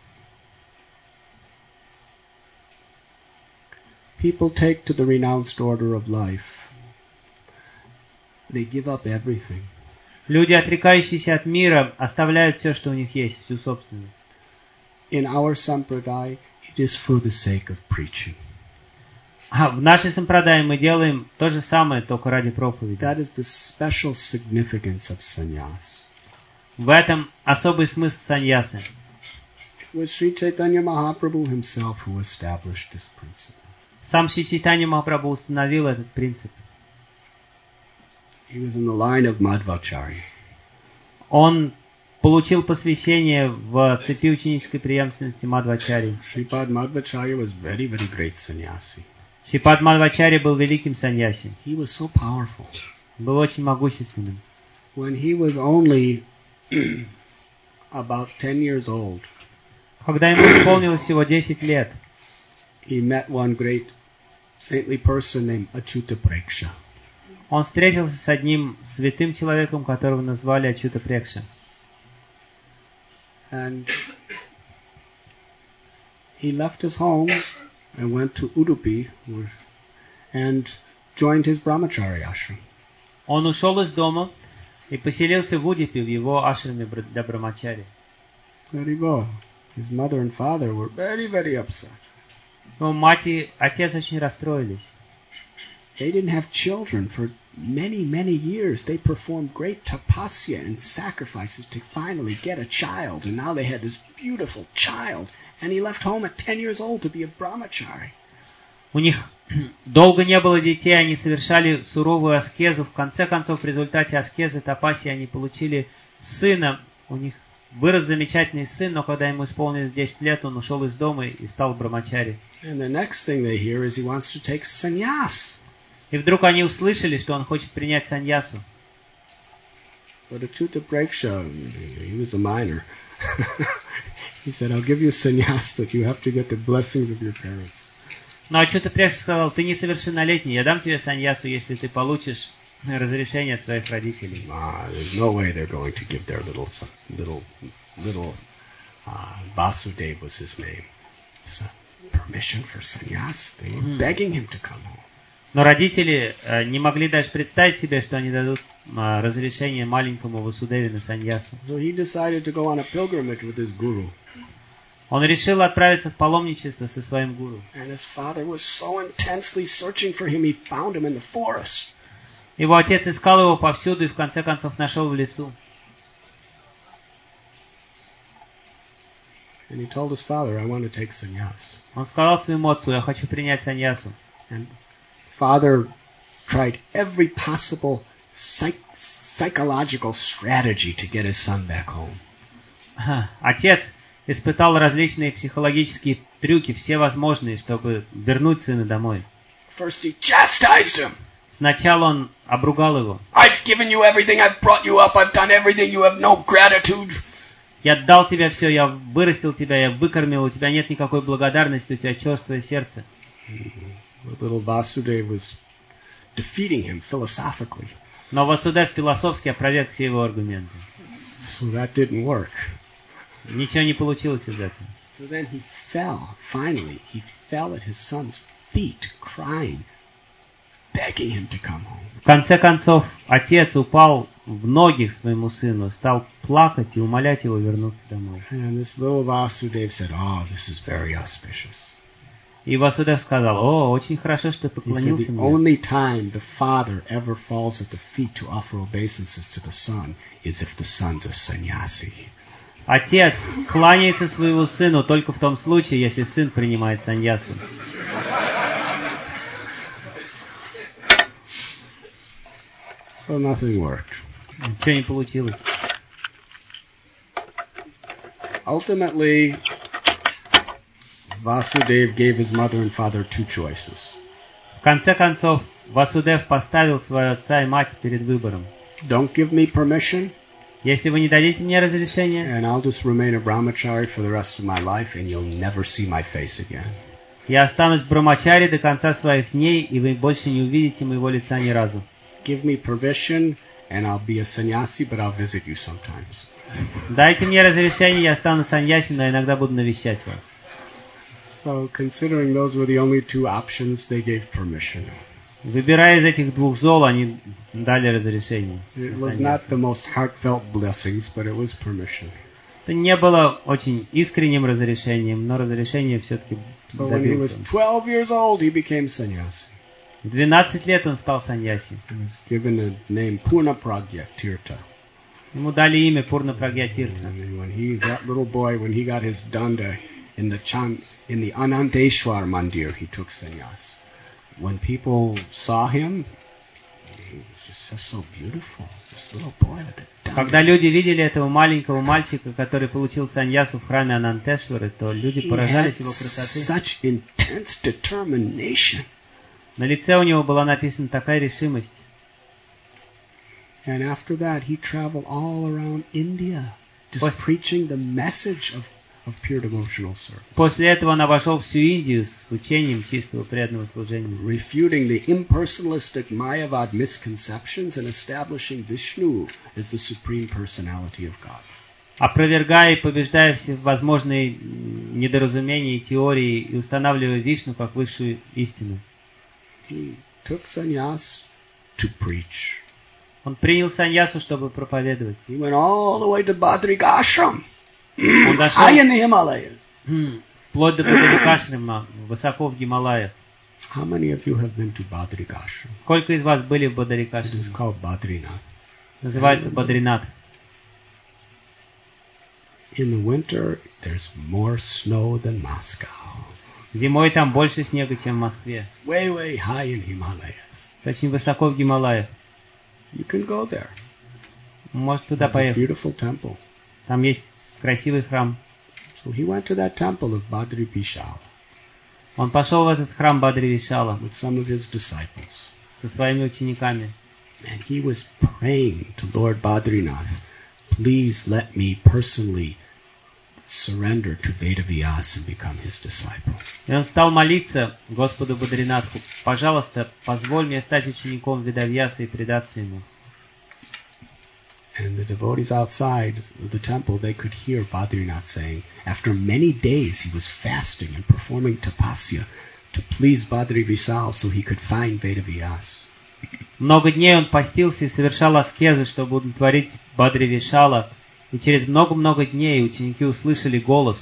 People take to the renounced order of life. They give up everything. Люди, отрекающиеся от мира, оставляют все, что у них есть, всю собственность. In our sampradaya, it is for the sake of preaching. А в нашей сампрадае мы делаем то же самое, только ради проповеди. That is the special significance of sannyas. В этом особый смысл саньясы. It was Sri Chaitanya Mahaprabhu himself who established this principle. Сам Шри Чайтанья Махапрабху установил этот принцип. He was in the line of Madhvacharya. Он получил посвящение в цепи ученической преемственности Мадхвачарьи. Sripad Madhvacharya was very, very great sannyasi. Шрипад Мадхвачарья был великим саньяси. He was so powerful. Был очень могущественным. When he was only about 10 years old, Когда ему исполнилось всего 10 лет, he met one great saintly person named Achyuta Preksha. он встретился с одним святым человеком, которого назвали Ачюта Прекша. And he left his home and went to Udupi and joined his brahmachari ashram. Он ушел из дома и поселился в Удипе, в его ашраме для брамачари. There you go. His mother and father were very, very upset. Но мать и отец очень расстроились. they didn't have children for many, many years. They performed great tapasya and sacrifices to finally get a child. And now they had this beautiful child. And he left home at 10 years old to be a brahmachari. У них долго не было детей, они совершали суровую аскезу. В конце концов, в результате аскезы тапаси они получили сына. У них вырос замечательный сын, но когда ему исполнилось 10 лет, он ушел из дома и стал брамачари. And the next thing they hear is he wants to take sannyas. И вдруг они услышали, что он хочет принять саньясу. But Achyuta-Preksha, he was a minor. He said, I'll give you sannyas, but you have to get the blessings of your parents. Но Achyuta-Preksha сказал, ты несовершеннолетний, я дам тебе саньясу, если ты получишь разрешение от своих родителей. There's no way they're going to give their little Vasudeva was his name. So, permission for sannyas. They were begging him to come home. Но родители не могли даже представить себе, что они дадут разрешение маленькому Васудеве на саньясу. So he decided to go on a pilgrimage with his guru. Он решил отправиться в паломничество со своим гуру. And his father was so intensely searching for him, he found him in the forest. Его отец искал его повсюду и в конце концов нашел в лесу. And he told his father, I want to take sannyas. Он сказал своему отцу, я хочу принять саньясу. And father tried every possible psychological strategy to get his son back home. Отец испытал различные психологические трюки, все возможные, чтобы вернуть сына домой. First he chastised him. Сначала он обругал его. I've given you everything, I've brought you up, I've done everything, you have no gratitude. Я дал тебе все, я вырастил тебя, я выкормил, у тебя нет никакой благодарности, у тебя черствое сердце. But little Vasudeva was defeating him philosophically. Но Васудев философски опроверг все его аргументы. So that didn't work. Ничего не получилось из этого. So then he fell, finally, he fell at his son's feet, crying, begging him to come home. В конце концов, отец упал в ноги к своему сыну, стал плакать и умолять его вернуться домой. And this little Vasudeva said, oh, this is very auspicious. И Васудев сказал, о, очень хорошо, что ты He said, поклонился the мне. only time the father ever falls at the feet to offer obeisances to the son is if the son's a sannyasi. Отец кланяется своему сыну только в том случае, если сын принимает саньясу. So nothing worked. Ничего не получилось. Ultimately, Vasudeva gave his mother and father two choices. В конце концов, Васудев поставил своего отца и мать перед выбором. Don't give me permission, Если вы не дадите мне разрешения, and I'll just remain a brahmachari for the rest of my life, and you'll never see my face again. я останусь брамачари до конца своих дней, и вы больше не увидите моего лица ни разу. Give me permission, and I'll be a sannyasi, but I'll visit you sometimes. Дайте мне разрешение, я стану саньяси, но иногда буду навещать вас. So, considering those were the only two options, they gave permission. Выбирая из этих двух зол, они дали разрешение. It was not the most heartfelt blessings, but it was permission. Это не было очень искренним разрешением, но разрешение все-таки So when he was добился. 12 years old, he became sannyasi. В 12 лет он стал саньяси. He was given a name Purna Pragya Tirtha. Ему дали имя Пурна Прагьятиртха. And when that little boy, when he got his danda in the Ananteshwar Mandir, he took sannyas. When people saw him, he was just so beautiful. This little boy with the Когда danda. люди видели этого маленького мальчика, который получил саньясу в храме Анантешвары, то люди He поражались had его красоты. such intense determination. На лице у него была написана такая решимость. And after that, he traveled all around India, just Post- preaching the message of pure devotional service, После этого он обошел всю Индию с учением чистого преданного служения, refuting the impersonalistic Mayavad misconceptions and establishing Vishnu as the supreme personality of God. опровергая и побеждая все возможные недоразумения и теории и устанавливая Вишну как высшую истину. He took sannyas to preach. Он принял саньясу, чтобы проповедовать. He went all the way to Badrikashram, Он дошел high in the Himalayas. вплоть до Бадаликашрима, высоко в Гималаях. How many of you have been to Badrikashram? Сколько из вас были в It Бадрикашре? is called Badrinath. Называется Бадринат. In the winter, there's more snow than Moscow. Зимой там больше снега, чем в Москве. Way, way high in Himalayas. Очень высоко в Гималаях. You can go there. Может туда It's a поехать. beautiful temple. Там есть красивый храм. So he went to that temple of Badri Vishal Он пошел в этот храм Бадри Вишала with some of his disciples. со своими учениками. And he was praying to Lord Badrinath, please let me personally surrender to Vedavyas and become his disciple. И он стал молиться Господу Бадринатху: пожалуйста, позволь мне стать учеником Ведавьяса и предаться ему. And the devotees outside of the temple, they could hear Badrinath saying, after many days he was fasting and performing tapasya to please Badri Vishal so he could find Vedavyas. Много дней он постился и совершал аскезы, чтобы удовлетворить Бадри Вишала. И через много-много дней ученики услышали голос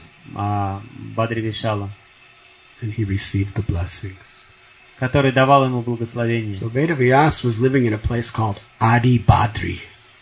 Бадри Вишала, And he received the blessings. который давал ему благословение. So Vedavyas was living in a place called Adi Badri.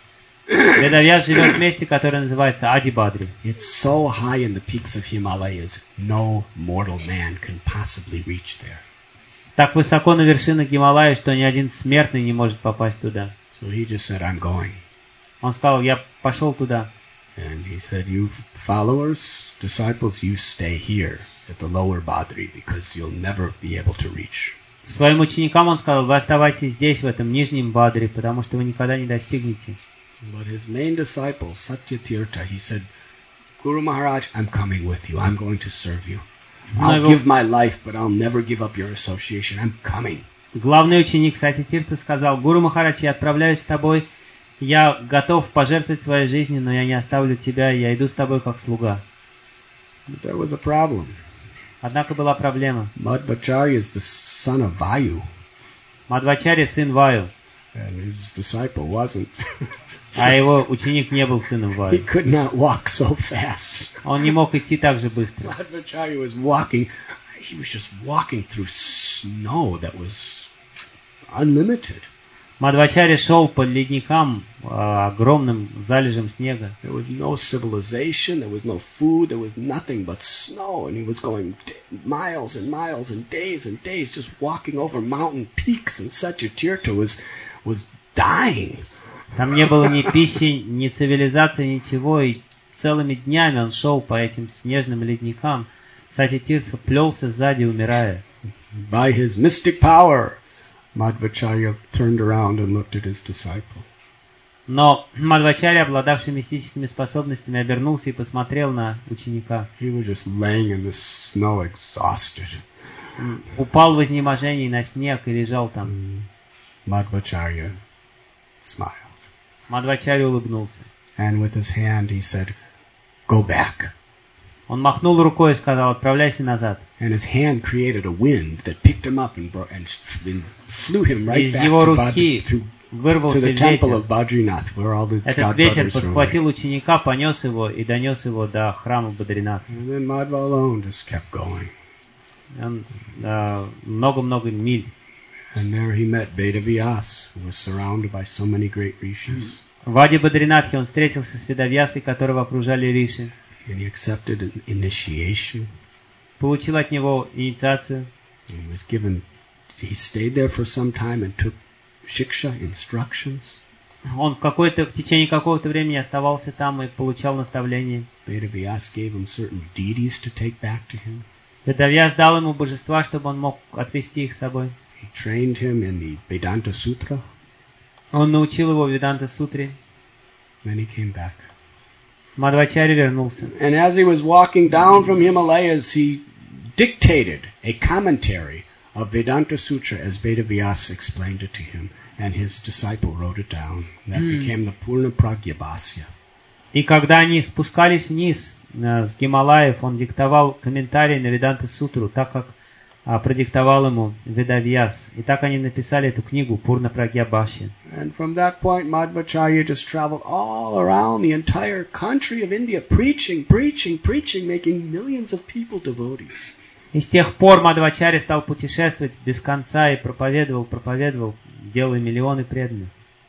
Ведавьяс живет в месте, которое называется Ади Бадри. It's so high in the peaks of Himalayas, no mortal man can possibly reach there. Так высоко на вершинах Гималая, что ни один смертный не может попасть туда. So he just said, I'm going. Он сказал: я пошел туда. And he said, you followers, disciples, you stay here at the lower Badri because you'll never be able to reach. Своим ученикам он сказал: вы оставайтесь здесь, в этом нижнем Бадре, потому что вы никогда не достигнете. But his main disciple, Satyatirtha, he said, Guru Maharaj, I'm coming with you. I'm going to serve you. I'll give my life, but I'll never give up your association. I'm coming. Главный ученик Сатьятиртха сказал: Гуру Махарадж, я отправляюсь с тобой, я готов пожертвовать своей жизнью, но я не оставлю тебя, я иду с тобой как слуга. But there was a problem. Однако была проблема. Madhvacharya is the son of Vayu, Мадвачарья сын Ваю, and his disciple wasn't. а его ученик не был сыном He Ваю. could not walk so fast. Он не мог идти так же быстро. Madhvacharya was walking. He was just walking through snow that was unlimited. Мадвачарья шел по ледникам, огромным залежам снега. There was no civilization, there was no food, there was nothing but snow, and he was going miles and miles and days just walking over mountain peaks, and Satyatirtha was dying. Там не было ни пищи, ни цивилизации, ничего, и целыми днями он шел по этим снежным ледникам. Сатьятиртха плелся сзади, умирая. By his mystic power, Madhvacharya turned around and looked at his disciple. Но Мадвачарья, обладавший мистическими способностями, обернулся и посмотрел на ученика. He was just laying in the snow, exhausted. Упал в изнеможении на снег и лежал там. Madhvacharya smiled. Мадвачарья улыбнулся. And with his hand he said, go back. Он махнул рукой и сказал: отправляйся назад. And his hand created a wind that picked him up and flew him right Из back его to, руки to вырвался the temple ветер. of Badrinath, where all the Этот god ветер brothers were. подхватил ученика, понес его и донес его до храма Бадринатха. And then Madhva alone just kept going. Он много-много миль. And there he met Vedavyas, who was surrounded by so many great rishis. В Ади Бадринатхе он встретился с Ведавьясой, которого окружали риши. And he accepted an initiation. Получил от него инициацию. And was given, he stayed there for some time and took shiksha, instructions. Он в течение какого-то времени оставался там и получал наставления. Vedavyas gave him certain deities to take back to him. Ведавьяс дал ему божества, чтобы он мог отвести их с собой. He trained him in the Vedanta Sutra. Он научил его Веданта-сутре. Then he came back. Мадвачарья вернулся. And as he was walking down from Himalayas, he dictated a commentary of Vedanta Sutra as Vedavyas explained it to him. And his disciple wrote it down. That became the Purna Pragyabhasya. И когда они спускались вниз с Гималаев, он диктовал комментарии на Веданта-сутру, так как продиктовал ему Ведавьяс. И так они написали эту книгу Пурна Прагьябхашья. And from that point, Madhvacharya just traveled all around the entire country of India, preaching, making millions of people devotees. И с тех пор Мадхвачарья стал путешествовать без конца и проповедовал, делая миллионы преданных.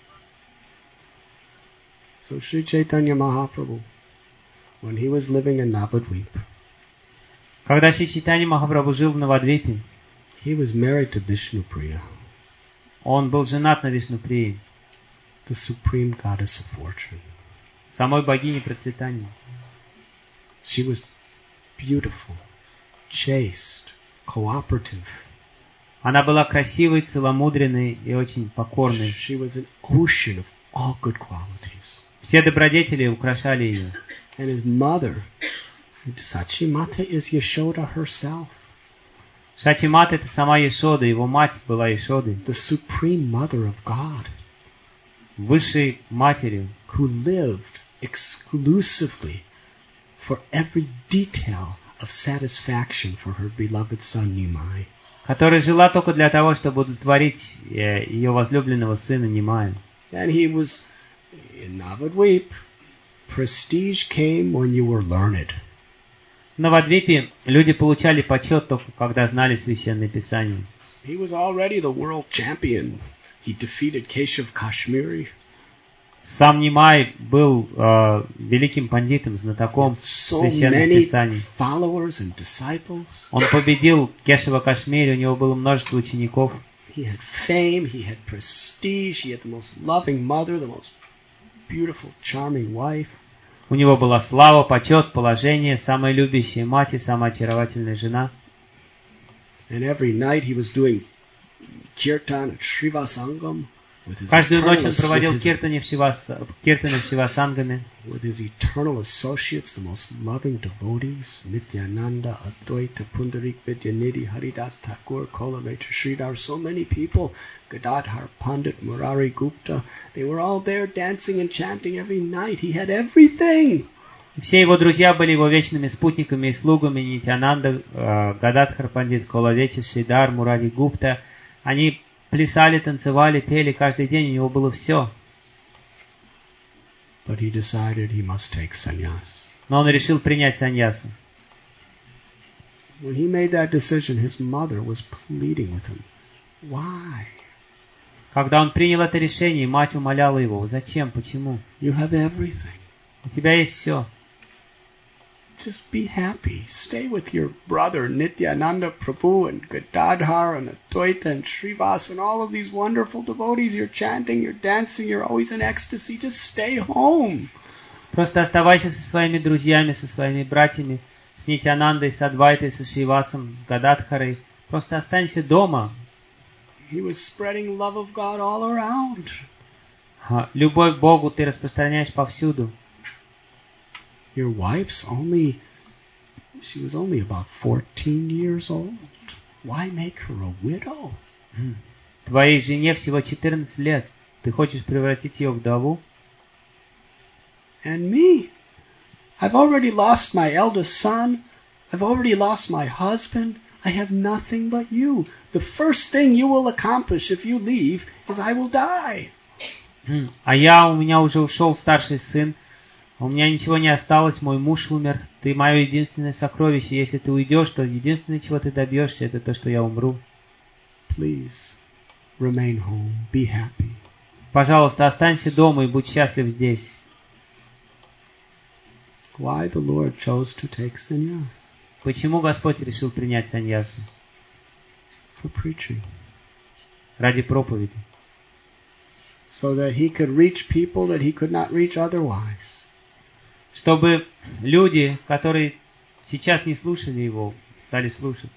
So Sri Chaitanya Mahaprabhu, when he was living in Navadvip, Когда Шри Чайтанья Махапрабху жил в Навадвипе, he was married to Vishnupriya, он был женат на Вишнуприи, the supreme goddess of fortune. самой богине процветания. She was beautiful, chaste, cooperative. Она была красивой, целомудренной и очень покорной. She was an ocean of all good qualities. Все добродетели украшали ее. And his mother, Sachimata, is Yashoda herself, Шачимат — это сама Ешода, его мать была Ешодой, the supreme mother of God, высшей матерью, who lived exclusively for every detail of satisfaction for her beloved son Nimai. которая жила только для того, чтобы удовлетворить ее возлюбленного сына Нимая. And he was in Navadvip. Prestige came when you were learned. В Навадвипе люди получали почет только когда знали Священное Писание. He was already the world champion. He defeated Keshav Kashmiri. Сам Нимай был великим пандитом, знатоком So Священных many Писаний. followers and disciples. Он победил Кешава Кашмири, у него было множество учеников. He had fame, he had prestige, he had the most loving mother, the most beautiful, charming wife. У него была слава, почет, положение, самая любящая мать и самая очаровательная жена. And every night he was doing kirtan at Srivasangam with his Каждую ночь он eternal, проводил with his, киртаны в Шивасангаме. with his eternal associates, the most loving devotees, Nityananda, Advaita, Pundarik, Vidyanidhi, Haridas Thakur, Kolavetra, Sridhar, so many people, Gadadhar, Pandit, Murari Gupta, they were all there dancing and chanting every night. He had everything. Все его друзья были его вечными спутниками и слугами: Нитянанда, Гададхар Пандит, Колавечи, Шридар, Мурари Гупта. Они плясали, танцевали, пели каждый день, у него было все. But he decided he must take sannyas. Но он решил принять саньясу. When he made that decision, his mother was pleading with him. Why? Когда он принял это решение, мать умоляла его: зачем, почему? You have everything. У тебя есть все. Just be happy. Stay with your brother Nityananda Prabhu and Gadadhar and Advaita and Srivas and all of these wonderful devotees. You're chanting, you're dancing, you're always in ecstasy. Just stay home. Просто оставайся со своими друзьями, со своими братьями, с Нитянандой, с Адвайтой, со Шривасом, с Гададхарой. Просто останься дома. He was spreading love of God all around. Любовь к Богу ты распространяешь повсюду. Your wife's she was only about 14 years old. Why make her a widow? Твоей жене всего 14 лет. Ты хочешь превратить ее в вдову? And me, I've already lost my eldest son. I've already lost my husband. I have nothing but you. The first thing you will accomplish if you leave is I will die. А у меня уже ушел старший сын. У меня ничего не осталось, мой муж умер. Ты мое единственное сокровище. Если ты уйдешь, то единственное, чего ты добьешься, это то, что я умру. Please, remain home. Be happy. Пожалуйста, останься дома и будь счастлив здесь. Why the Lord chose to take sannyas? Почему Господь решил принять саньясу? For preaching. Ради проповеди. So that he could reach people that he could not reach otherwise. Чтобы люди, которые сейчас не слушали его, стали слушать.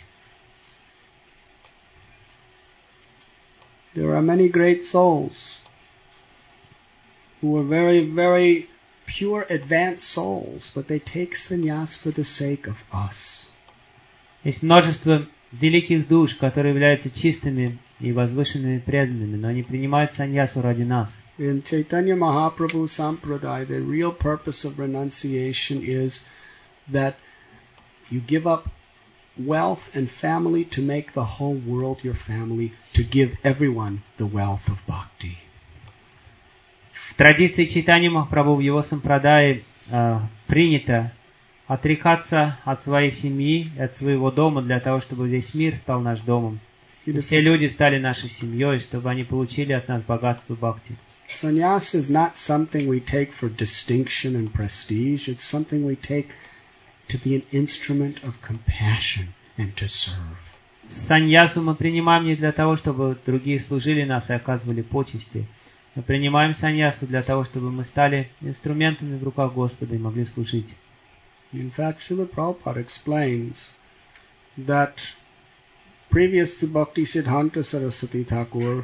There are many great souls who are very, very pure, advanced souls, but they take sannyas for the sake of us. Есть множество великих душ, которые являются чистыми и возвышенными преданными, но они принимают саньясу ради нас. In Chaitanya Mahaprabhu Sampradaya, the real purpose of renunciation is that you give up wealth and family to make the whole world your family, to give everyone the wealth of bhakti. В традиции Чайтаньи Махапрабху в его сампрадае принято отрекаться от своей семьи, от своего дома, для того, чтобы весь мир стал наш домом. И все люди стали нашей семьей, чтобы они получили от нас богатство бхакти. Sannyas is not something we take for distinction and prestige. It's something we take to be an instrument of compassion and to serve. Саньясу мы принимаем не для того, чтобы другие служили нас и оказывали почести. Мы принимаем саньясу для того, чтобы мы стали инструментами в руках Господа и могли служить. In fact, Srila Prabhupada explains that previous to Bhaktisiddhanta Saraswati Thakur,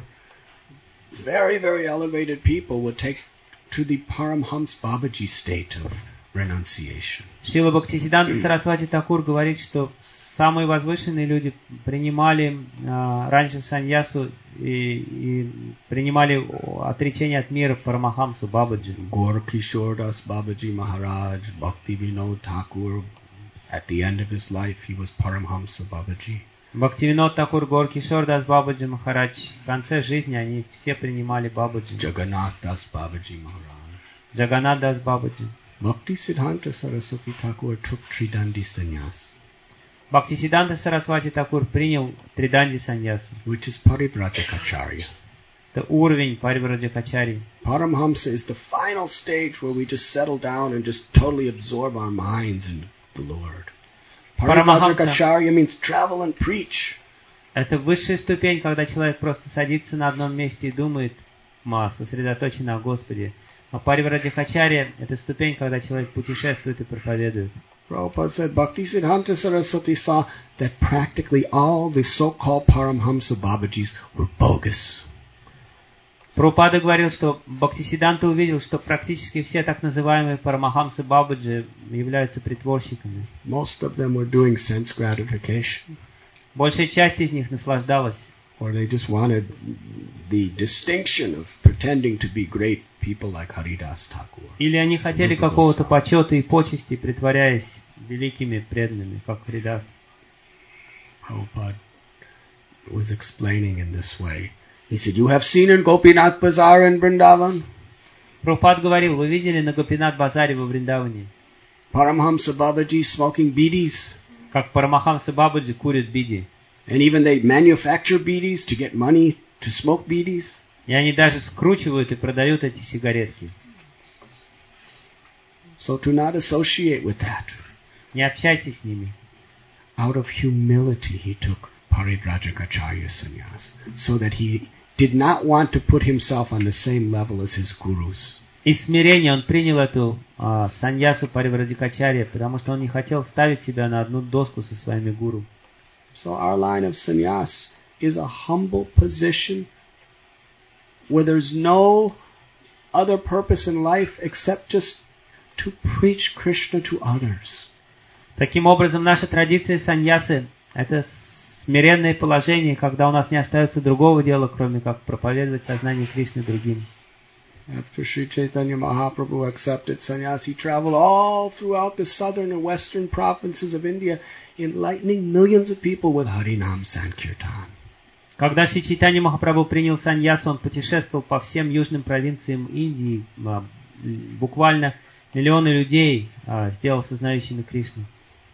very, very elevated people would take to the Paramhams Babaji state of renunciation. Шрила Бхактисиддханта Сарасвати Такур говорит, что самые возвышенные люди принимали раньше саньясу и принимали отречение от мира Парамахамсу Бабаджи. Gaur Kishore Das Babaji Maharaj, Bhakti Vinod Thakur, at the end of his life he was Paramhamsa Babaji. Бхактивинод Такур, Гор Кишор Дас Бабаджи Махарадж. В конце жизни они все принимали Бабаджи. Jagannath Das Babaji Maharaj. Джаганнат Дас Бабаджи. Bhaktisiddhanta Saraswati Thakur took Tridandi Sannyas, Бхактисиддханта Сарасвати Такур принял Триданди саньясу. which is Parivrajacharya. Это уровень Паривраджакачари. Paramhamsa is the final stage where we just settle down and just totally absorb our minds in the Lord. Parivrajacharya means travel and preach. Это высшая ступень, когда человек просто садится на одном месте и думает, сосредоточен на Господе. А Паривраджакачарья – это ступень, когда человек путешествует и проповедует. Prabhupada said Bhaktisiddhanta Saraswati saw that practically all the so-called Paramhamsa Babajis were bogus. Прабхупада говорил, что Бхактисиддханта увидел, что практически все так называемые Парамахамсы Бабаджи являются притворщиками. Most of them were doing sense gratification. Большая часть из них наслаждалась. Or they just wanted the distinction of pretending to be great people like Haridas Thakur. Или они хотели какого-то почета и почести, притворяясь великими преданными, как Харидас. Prabhupada was explaining in this way. He said, you have seen in Gopinath Bazaar in Vrindavan? Прабхупад говорил, вы видели на Гопинат базаре во Вриндаване, Paramhamsa Babaji smoking bidis? как Парамахамса Бабаджи курят биди. And even they manufacture bidis to get money to smoke bidis? И они даже скручивают и продают эти сигаретки. So to not associate with that. Не общайтесь с ними. Out of humility he took Parivrajacharya sannyas, so that he did not want to put himself on the same level as his gurus. Из смирения он принял эту саньясу Паривраджакачарья, потому что он не хотел ставить себя на одну доску со своими гуру. So our line of sannyas is a humble position where there's no other purpose in life except just to preach Krishna to others. Таким образом, наша традиция саньясы – это смиренное положение, когда у нас не остается другого дела, кроме как проповедовать сознание Кришны другим. After Sri Chaitanya Mahaprabhu accepted sannyas, he traveled all throughout the southern and western provinces of India, enlightening millions of people with Harinam Sankirtan. Когда Шри Чайтанья Махапрабху принял саньясу, он путешествовал по всем южным провинциям Индии, буквально миллионы людей сделал сознающими Кришну.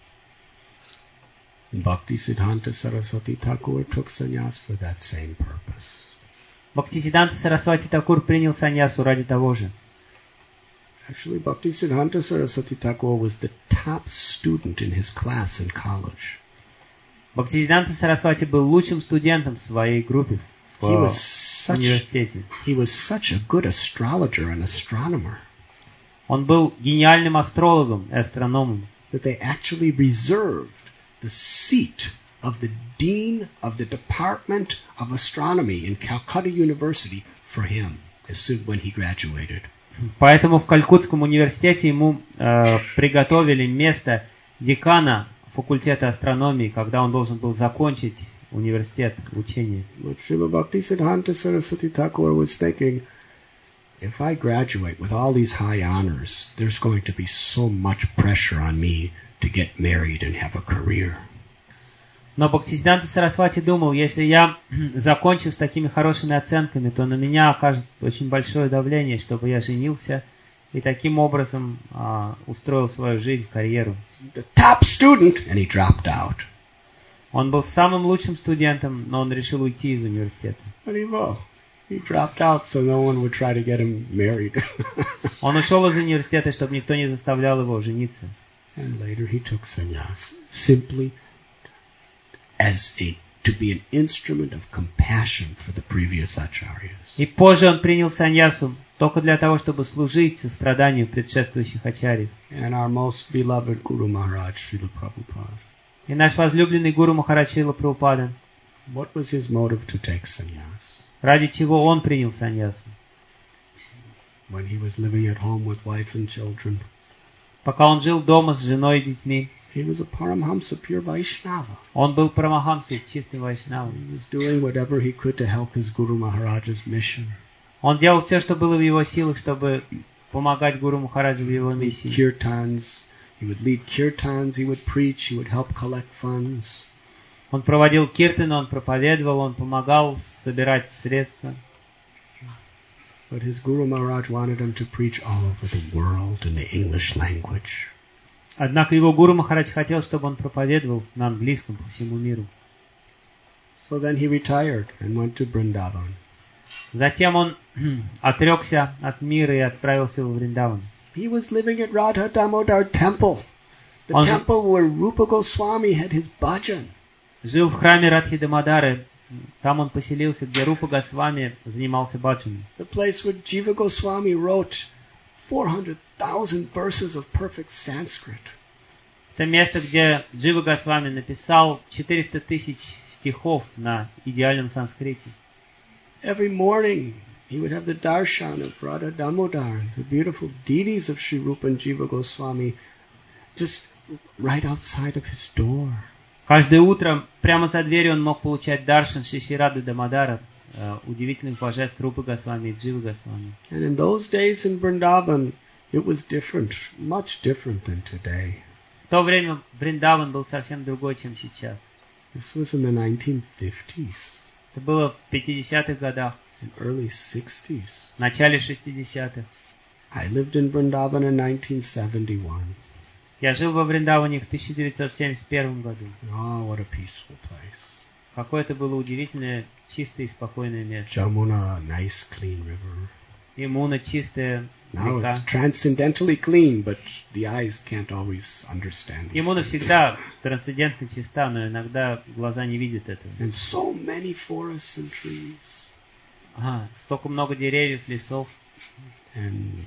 Bhaktisiddhanta Saraswati Thakur took sannyas for that same purpose. Бхактисиддханта Сарасвати Такур принял саньясу ради того же. Actually, Bhaktisiddhanta Saraswati Thakur was the top student in his class in college. Бхактисиддханта Сарасвати был лучшим студентом в своей группе в университете. He was such a good astrologer and astronomer. Он был гениальным астрологом и астрономом. That they actually reserved the seat of the dean of the Department of Astronomy in Calcutta University for him as soon when he graduated. Поэтому в Калькутском университете ему приготовили место декана факультета астрономии, когда он должен был закончить университет учения. But Srila Bhaktisiddhanta Saraswati Thakur was thinking, if I graduate with all these high honors, there's going to be so much pressure on me to get married and have a career. Но Бхактисиддханта Сарасвати думал, если я закончу с такими хорошими оценками, то на меня окажет очень большое давление, чтобы я женился И таким образом устроил свою жизнь, карьеру. The top student, and he dropped out. Он был самым лучшим студентом, но он решил уйти из университета. He dropped out so no one would try to get him married. Он ушел из университета, чтобы никто не заставлял его жениться. And later he took sannyas, simply to be an instrument of compassion for the previous acharyas. И позже он принял саньясу только для того, чтобы служить состраданию предшествующих ачарьев. And our most beloved Guru Maharaj, Srila Prabhupada. И наш возлюбленный Гуру Махарадж Шрила Прабхупада. What was his motive to take sannyas? Ради чего он принял саньясу? When he was living at home with wife and children. Пока он жил дома с женой и детьми. He was a Paramhamsa, pure Vaishnava. Он был Парамахамсой, чистым Вайшнавой. He was doing whatever he could to help his Guru Maharaj's mission. Он делал все, что было в его силах, чтобы помогать Гуру Махараджу в его миссии. He would lead kirtans, he would preach, he would help collect funds. Он проводил киртаны, он проповедовал, он помогал собирать средства. But his Guru Maharaj wanted him to preach all over the world in the English language. Однако его Гуру Махарадж хотел, чтобы он проповедовал на английском по всему миру. So then he retired and went to Vrindavan. Затем он отрекся от мира и отправился во Вриндаван. He was living at Radha Damodar Temple, the temple where Rupa Goswami had his bhajan. Жил в храме Радхи Дамодары. Там он поселился, где Рупа Госвами занимался баджаном. The place where Jiva Goswami wrote 400,000 verses of perfect Sanskrit. Это место, где Джива Госвами написал 400 тысяч стихов на идеальном санскрите. Every morning he would have the darshan of Radha Damodar, the beautiful deities of Sri Rupa and Jiva Goswami, just right outside of his door. Каждое утро прямо за дверью он мог получать даршан Шри Рады Дамодара, удивительных божеств Рупы Госвами и Дживы Госвами. And in those days in Vrindavan, it was different, much different than today. В то время Вриндаван был совсем другой, чем сейчас. This was in the 1950s. Это было в 50-х годах. In early 60s. В начале 60-х. I lived in Vrindavan in 1971. Я жил во Вриндаване в 1971 году. Oh, what a peaceful place. Какое это было удивительное, чистое и спокойное место. Jamuna, nice clean river. Ямуна, чистая Now река. it's transcendentally clean, but the eyes can't always understand. Ямуна всегда трансцендентно чиста, но иногда глаза не видят этого. And so many forests and trees. Ага, столько много деревьев, лесов. And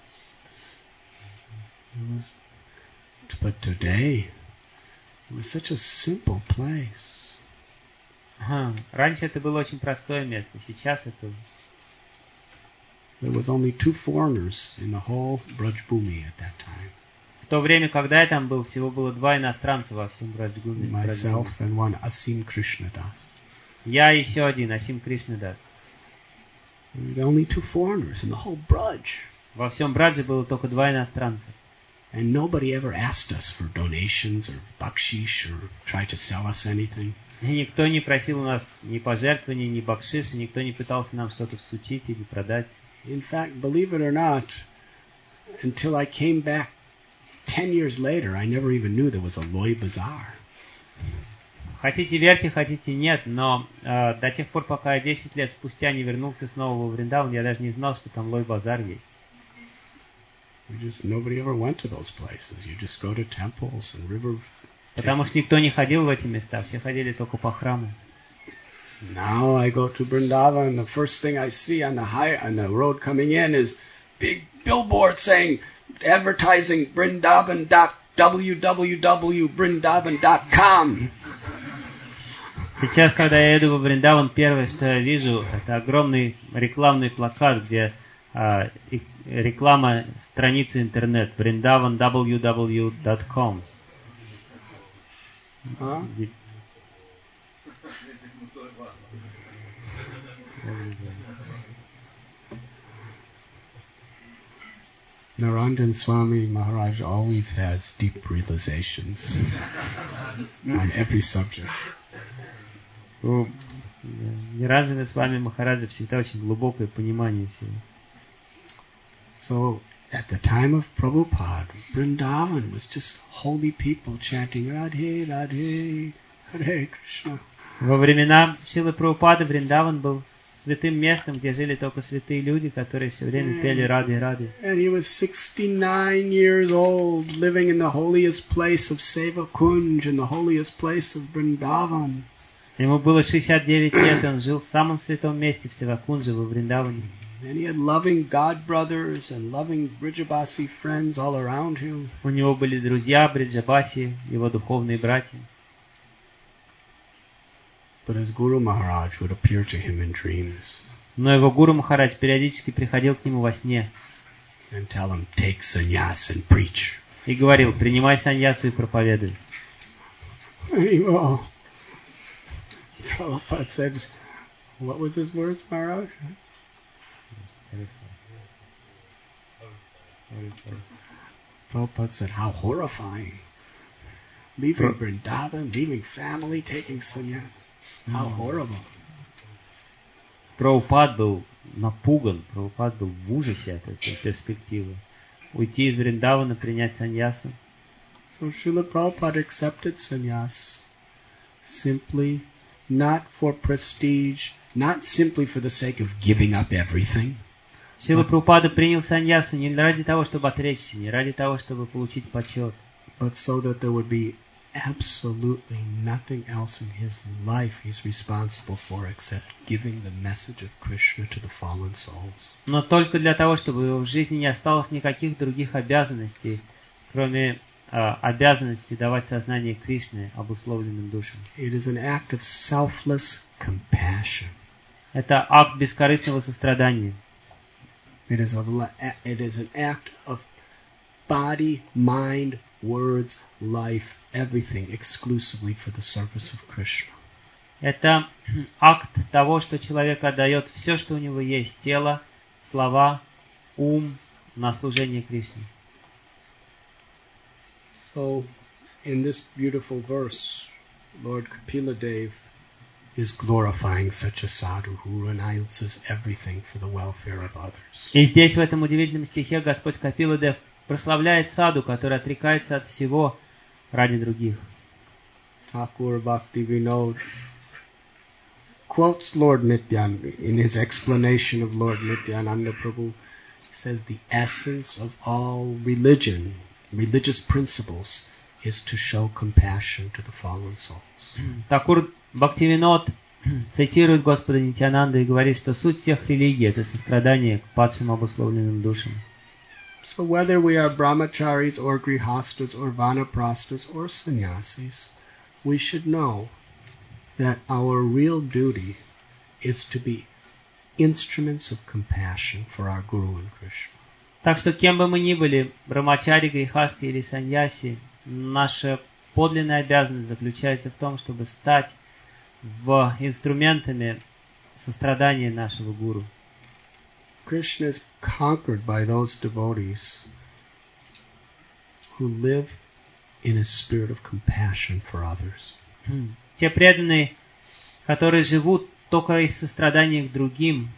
but today, it was such a simple place. Ага, раньше это было очень простое место, сейчас это... There was only 2 foreigners in the whole Braj Bhumi at that time. В то время, когда я там был, всего было 2 иностранца во всем Браджбуме. Myself and one Asim Krishnadas. Я и еще один, Асим Кришнадас. There were only 2 foreigners in the whole Braj. Во всем Брадже было только 2 иностранца. And nobody ever asked us for donations or bakshish or tried to sell us anything. И никто не просил у нас ни пожертвований, ни бакшиша, никто не пытался нам что-то всучить или продать. In fact, believe it or not, until I came back 10 years later, I never even knew there was a Loi Bazaar. Хотите верьте, хотите нет, но до тех пор, пока я 10 лет спустя не вернулся снова во Вриндаван, я даже не знал, что там Лой-базар есть. Nobody ever went to those places. You just go to temples and river. Потому что никто не ходил в эти места, все ходили только по храму. Now I go to Vrindavan, and the first thing I see on the road coming in is big billboard saying, advertising www.brindavan.com. Сейчас, когда я еду во Вриндаван, первое, что я вижу, это огромный рекламный плакат, где реклама страницы интернет Vrindavan www.com. Naranjan Swami Maharaj always has deep realizations on every subject. Наранджана Свами Махараджа всегда очень глубокое понимание всего. So At the time of Prabhupada, Vrindavan was just holy people chanting Radhe, Radhe, Hare Krishna. Во времена Шрилы Прабхупады Вриндаван был святым местом, где жили только святые люди, которые все время пели Радhe, Радhe. And he was 69 years old, living in the holiest place of Seva Kunj, in the holiest place of Vrindavan. Ему было 69 лет, он жил в самом святом месте, в Севакунже, во Вриндаване. And he had loving God brothers and loving Brijabasi friends all around him. У него были друзья, Бриджабаси, его духовные братья. But his Guru Maharaj would appear to him in dreams Но его Гуру Махарадж периодически приходил к нему во сне and tell him, take sannyas and preach. и говорил: принимай саньясу и проповедуй. Well, Prabhupada said, what was his words, Maharaj? Prabhupada said, how horrifying. Leaving Vrindavan, leaving family, taking sannyas. How horrible. Прабхупад был напуган, Прабхупад был в ужасе от этой перспективы. Уйти из Вриндавана, принять саньясу. So Srila Prabhupada accepted sannyas simply, not for prestige, not simply for the sake of giving up everything. Шрила Прабхупада принял саньясу не ради того, чтобы отречься, не ради того, чтобы получить почет, But so that there would be absolutely nothing else in his life he's responsible for except giving the message of Krishna to the fallen souls. но только для того, чтобы в жизни не осталось никаких других обязанностей, кроме обязанности давать сознание Кришны обусловленным душам. It is an act of selfless compassion. Это акт бескорыстного сострадания. It is an act of body, mind, words, life, everything exclusively for the service of Krishna. Это акт того, что человек отдает все, что у него есть: тело, слова, ум, на служение Кришне. So, in this beautiful verse, Lord Kapila Dev is glorifying such a sadhu who renounces everything for the welfare of others. И здесь, в этом удивительном стихе, Господь Капила Дев прославляет саду, который отрекается от всего ради других. Thakur Bhakti Vinod quotes Lord Nityananda in his explanation of Lord Nityananda Prabhu. He says the essence of all religion, religious principles, is to show compassion to the fallen souls. Такур Бхактивинод цитирует Господа Нитьянанду и говорит, что суть всех религий — это сострадание к падшим обусловленным душам. So whether we are brahmacharis or grihastas or vanaprastas or sannyasis, we should know that our real duty is to be instruments of compassion for our Guru and Krishna. Так что кем бы мы ни были, брамачари, грихасты или саньяси, наша подлинная обязанность заключается в том, чтобы стать инструментами сострадания нашего Гуру. Krishna is conquered by those devotees who live in a spirit of compassion for others. Те преданные, которые живут только из сострадания к другим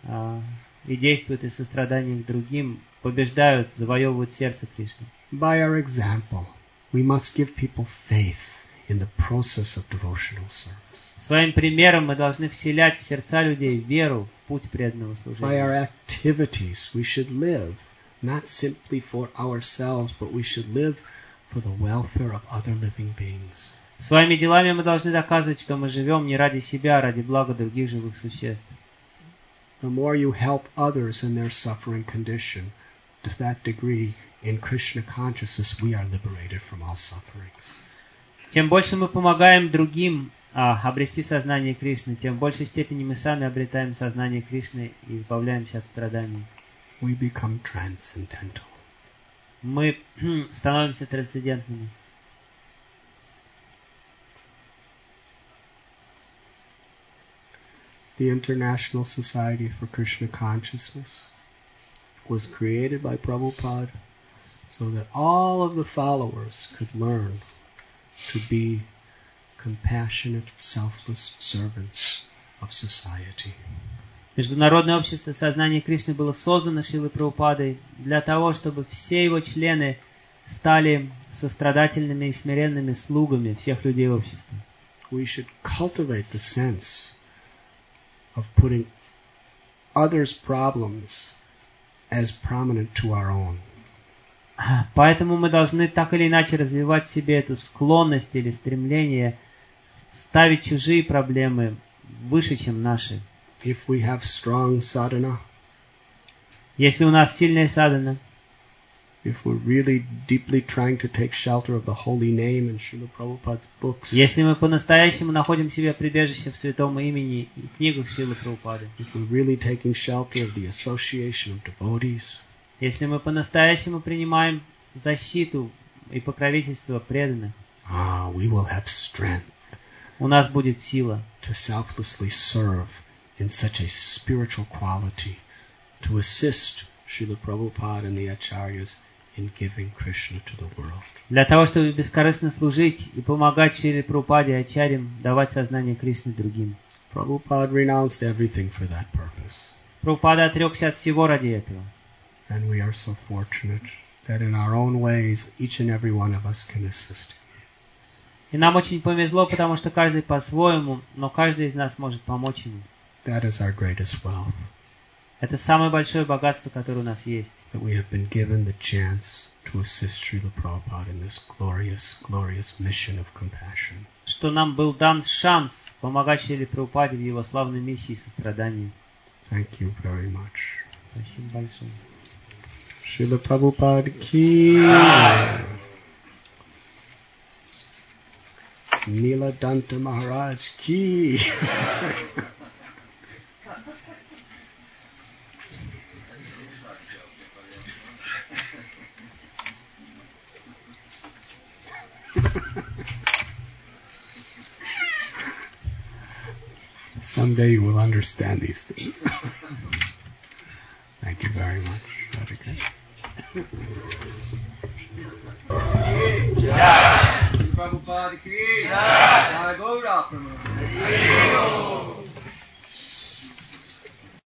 и действуют из сострадания к другим, побеждают, завоевывают сердце Кришны. By our example, we must give people faith in the process of devotional service. Своим примером мы должны вселять в сердца людей веру в путь преданного By служения. our activities, we should live not simply for ourselves, but we should live for the welfare of other living beings. Своими делами мы должны доказывать, что мы живем не ради себя, а ради блага других живых существ. The more you help others in their suffering condition, to that degree, in Krishna consciousness, we are liberated from all sufferings. Чем больше мы помогаем другим обрести сознание Кришны, тем в большей степени мы сами обретаем сознание Кришны и избавляемся от страданий. We become transcendental. Мы становимся трансцендентными. The International Society for Krishna Consciousness was created by Prabhupada so that all of the followers could learn to be compassionate, selfless servants of society. Международное общество сознания Кришны было создано Шрилой Прабхупадой для того, чтобы все его члены стали сострадательными и смиренными слугами всех людей общества. We should cultivate the sense of putting others' problems as prominent to our own. Поэтому мы должны так или иначе развивать в себе эту склонность или стремление ставить чужие проблемы выше, чем наши. If we have strong sadhana, Если у нас сильная садхана, if we're really deeply trying to take shelter of the holy name in Srila Prabhupada's books, если мы по-настоящему находим себе прибежище в святом имени и книгах Шрилы Прабхупады, if we're really taking shelter of the association of devotees, если мы по-настоящему принимаем защиту и покровительство преданных, we will have strength у нас будет сила to selflessly serve in such a spiritual quality, to assist Srila Prabhupada and the Acharyas in giving Krishna to the world. для того, чтобы бескорыстно служить и помогать Шриле Прабхупаде и Ачарьям давать сознание Кришны другим. Prabhupada renounced everything for that purpose. Прабхупада отрекся от всего ради этого. And we are so fortunate that in our own ways, each and every one of us can assist him. И нам очень повезло, потому что каждый по-своему, но каждый из нас может помочь ему. That is our greatest wealth, Это самое большое богатство, которое у нас есть. that we have been given the chance to assist Srila Prabhupada in this glorious, glorious mission of compassion. Что нам был дан шанс помогать Шриле Прабхупаде в его славной миссии сострадания. Thank you very much. Спасибо большое. Srila Prabhupada ki. Nila Danta Maharaj ki. Someday you will understand these things. Thank you very much. Prabhupada ki Jai. Gaura Prabhupada.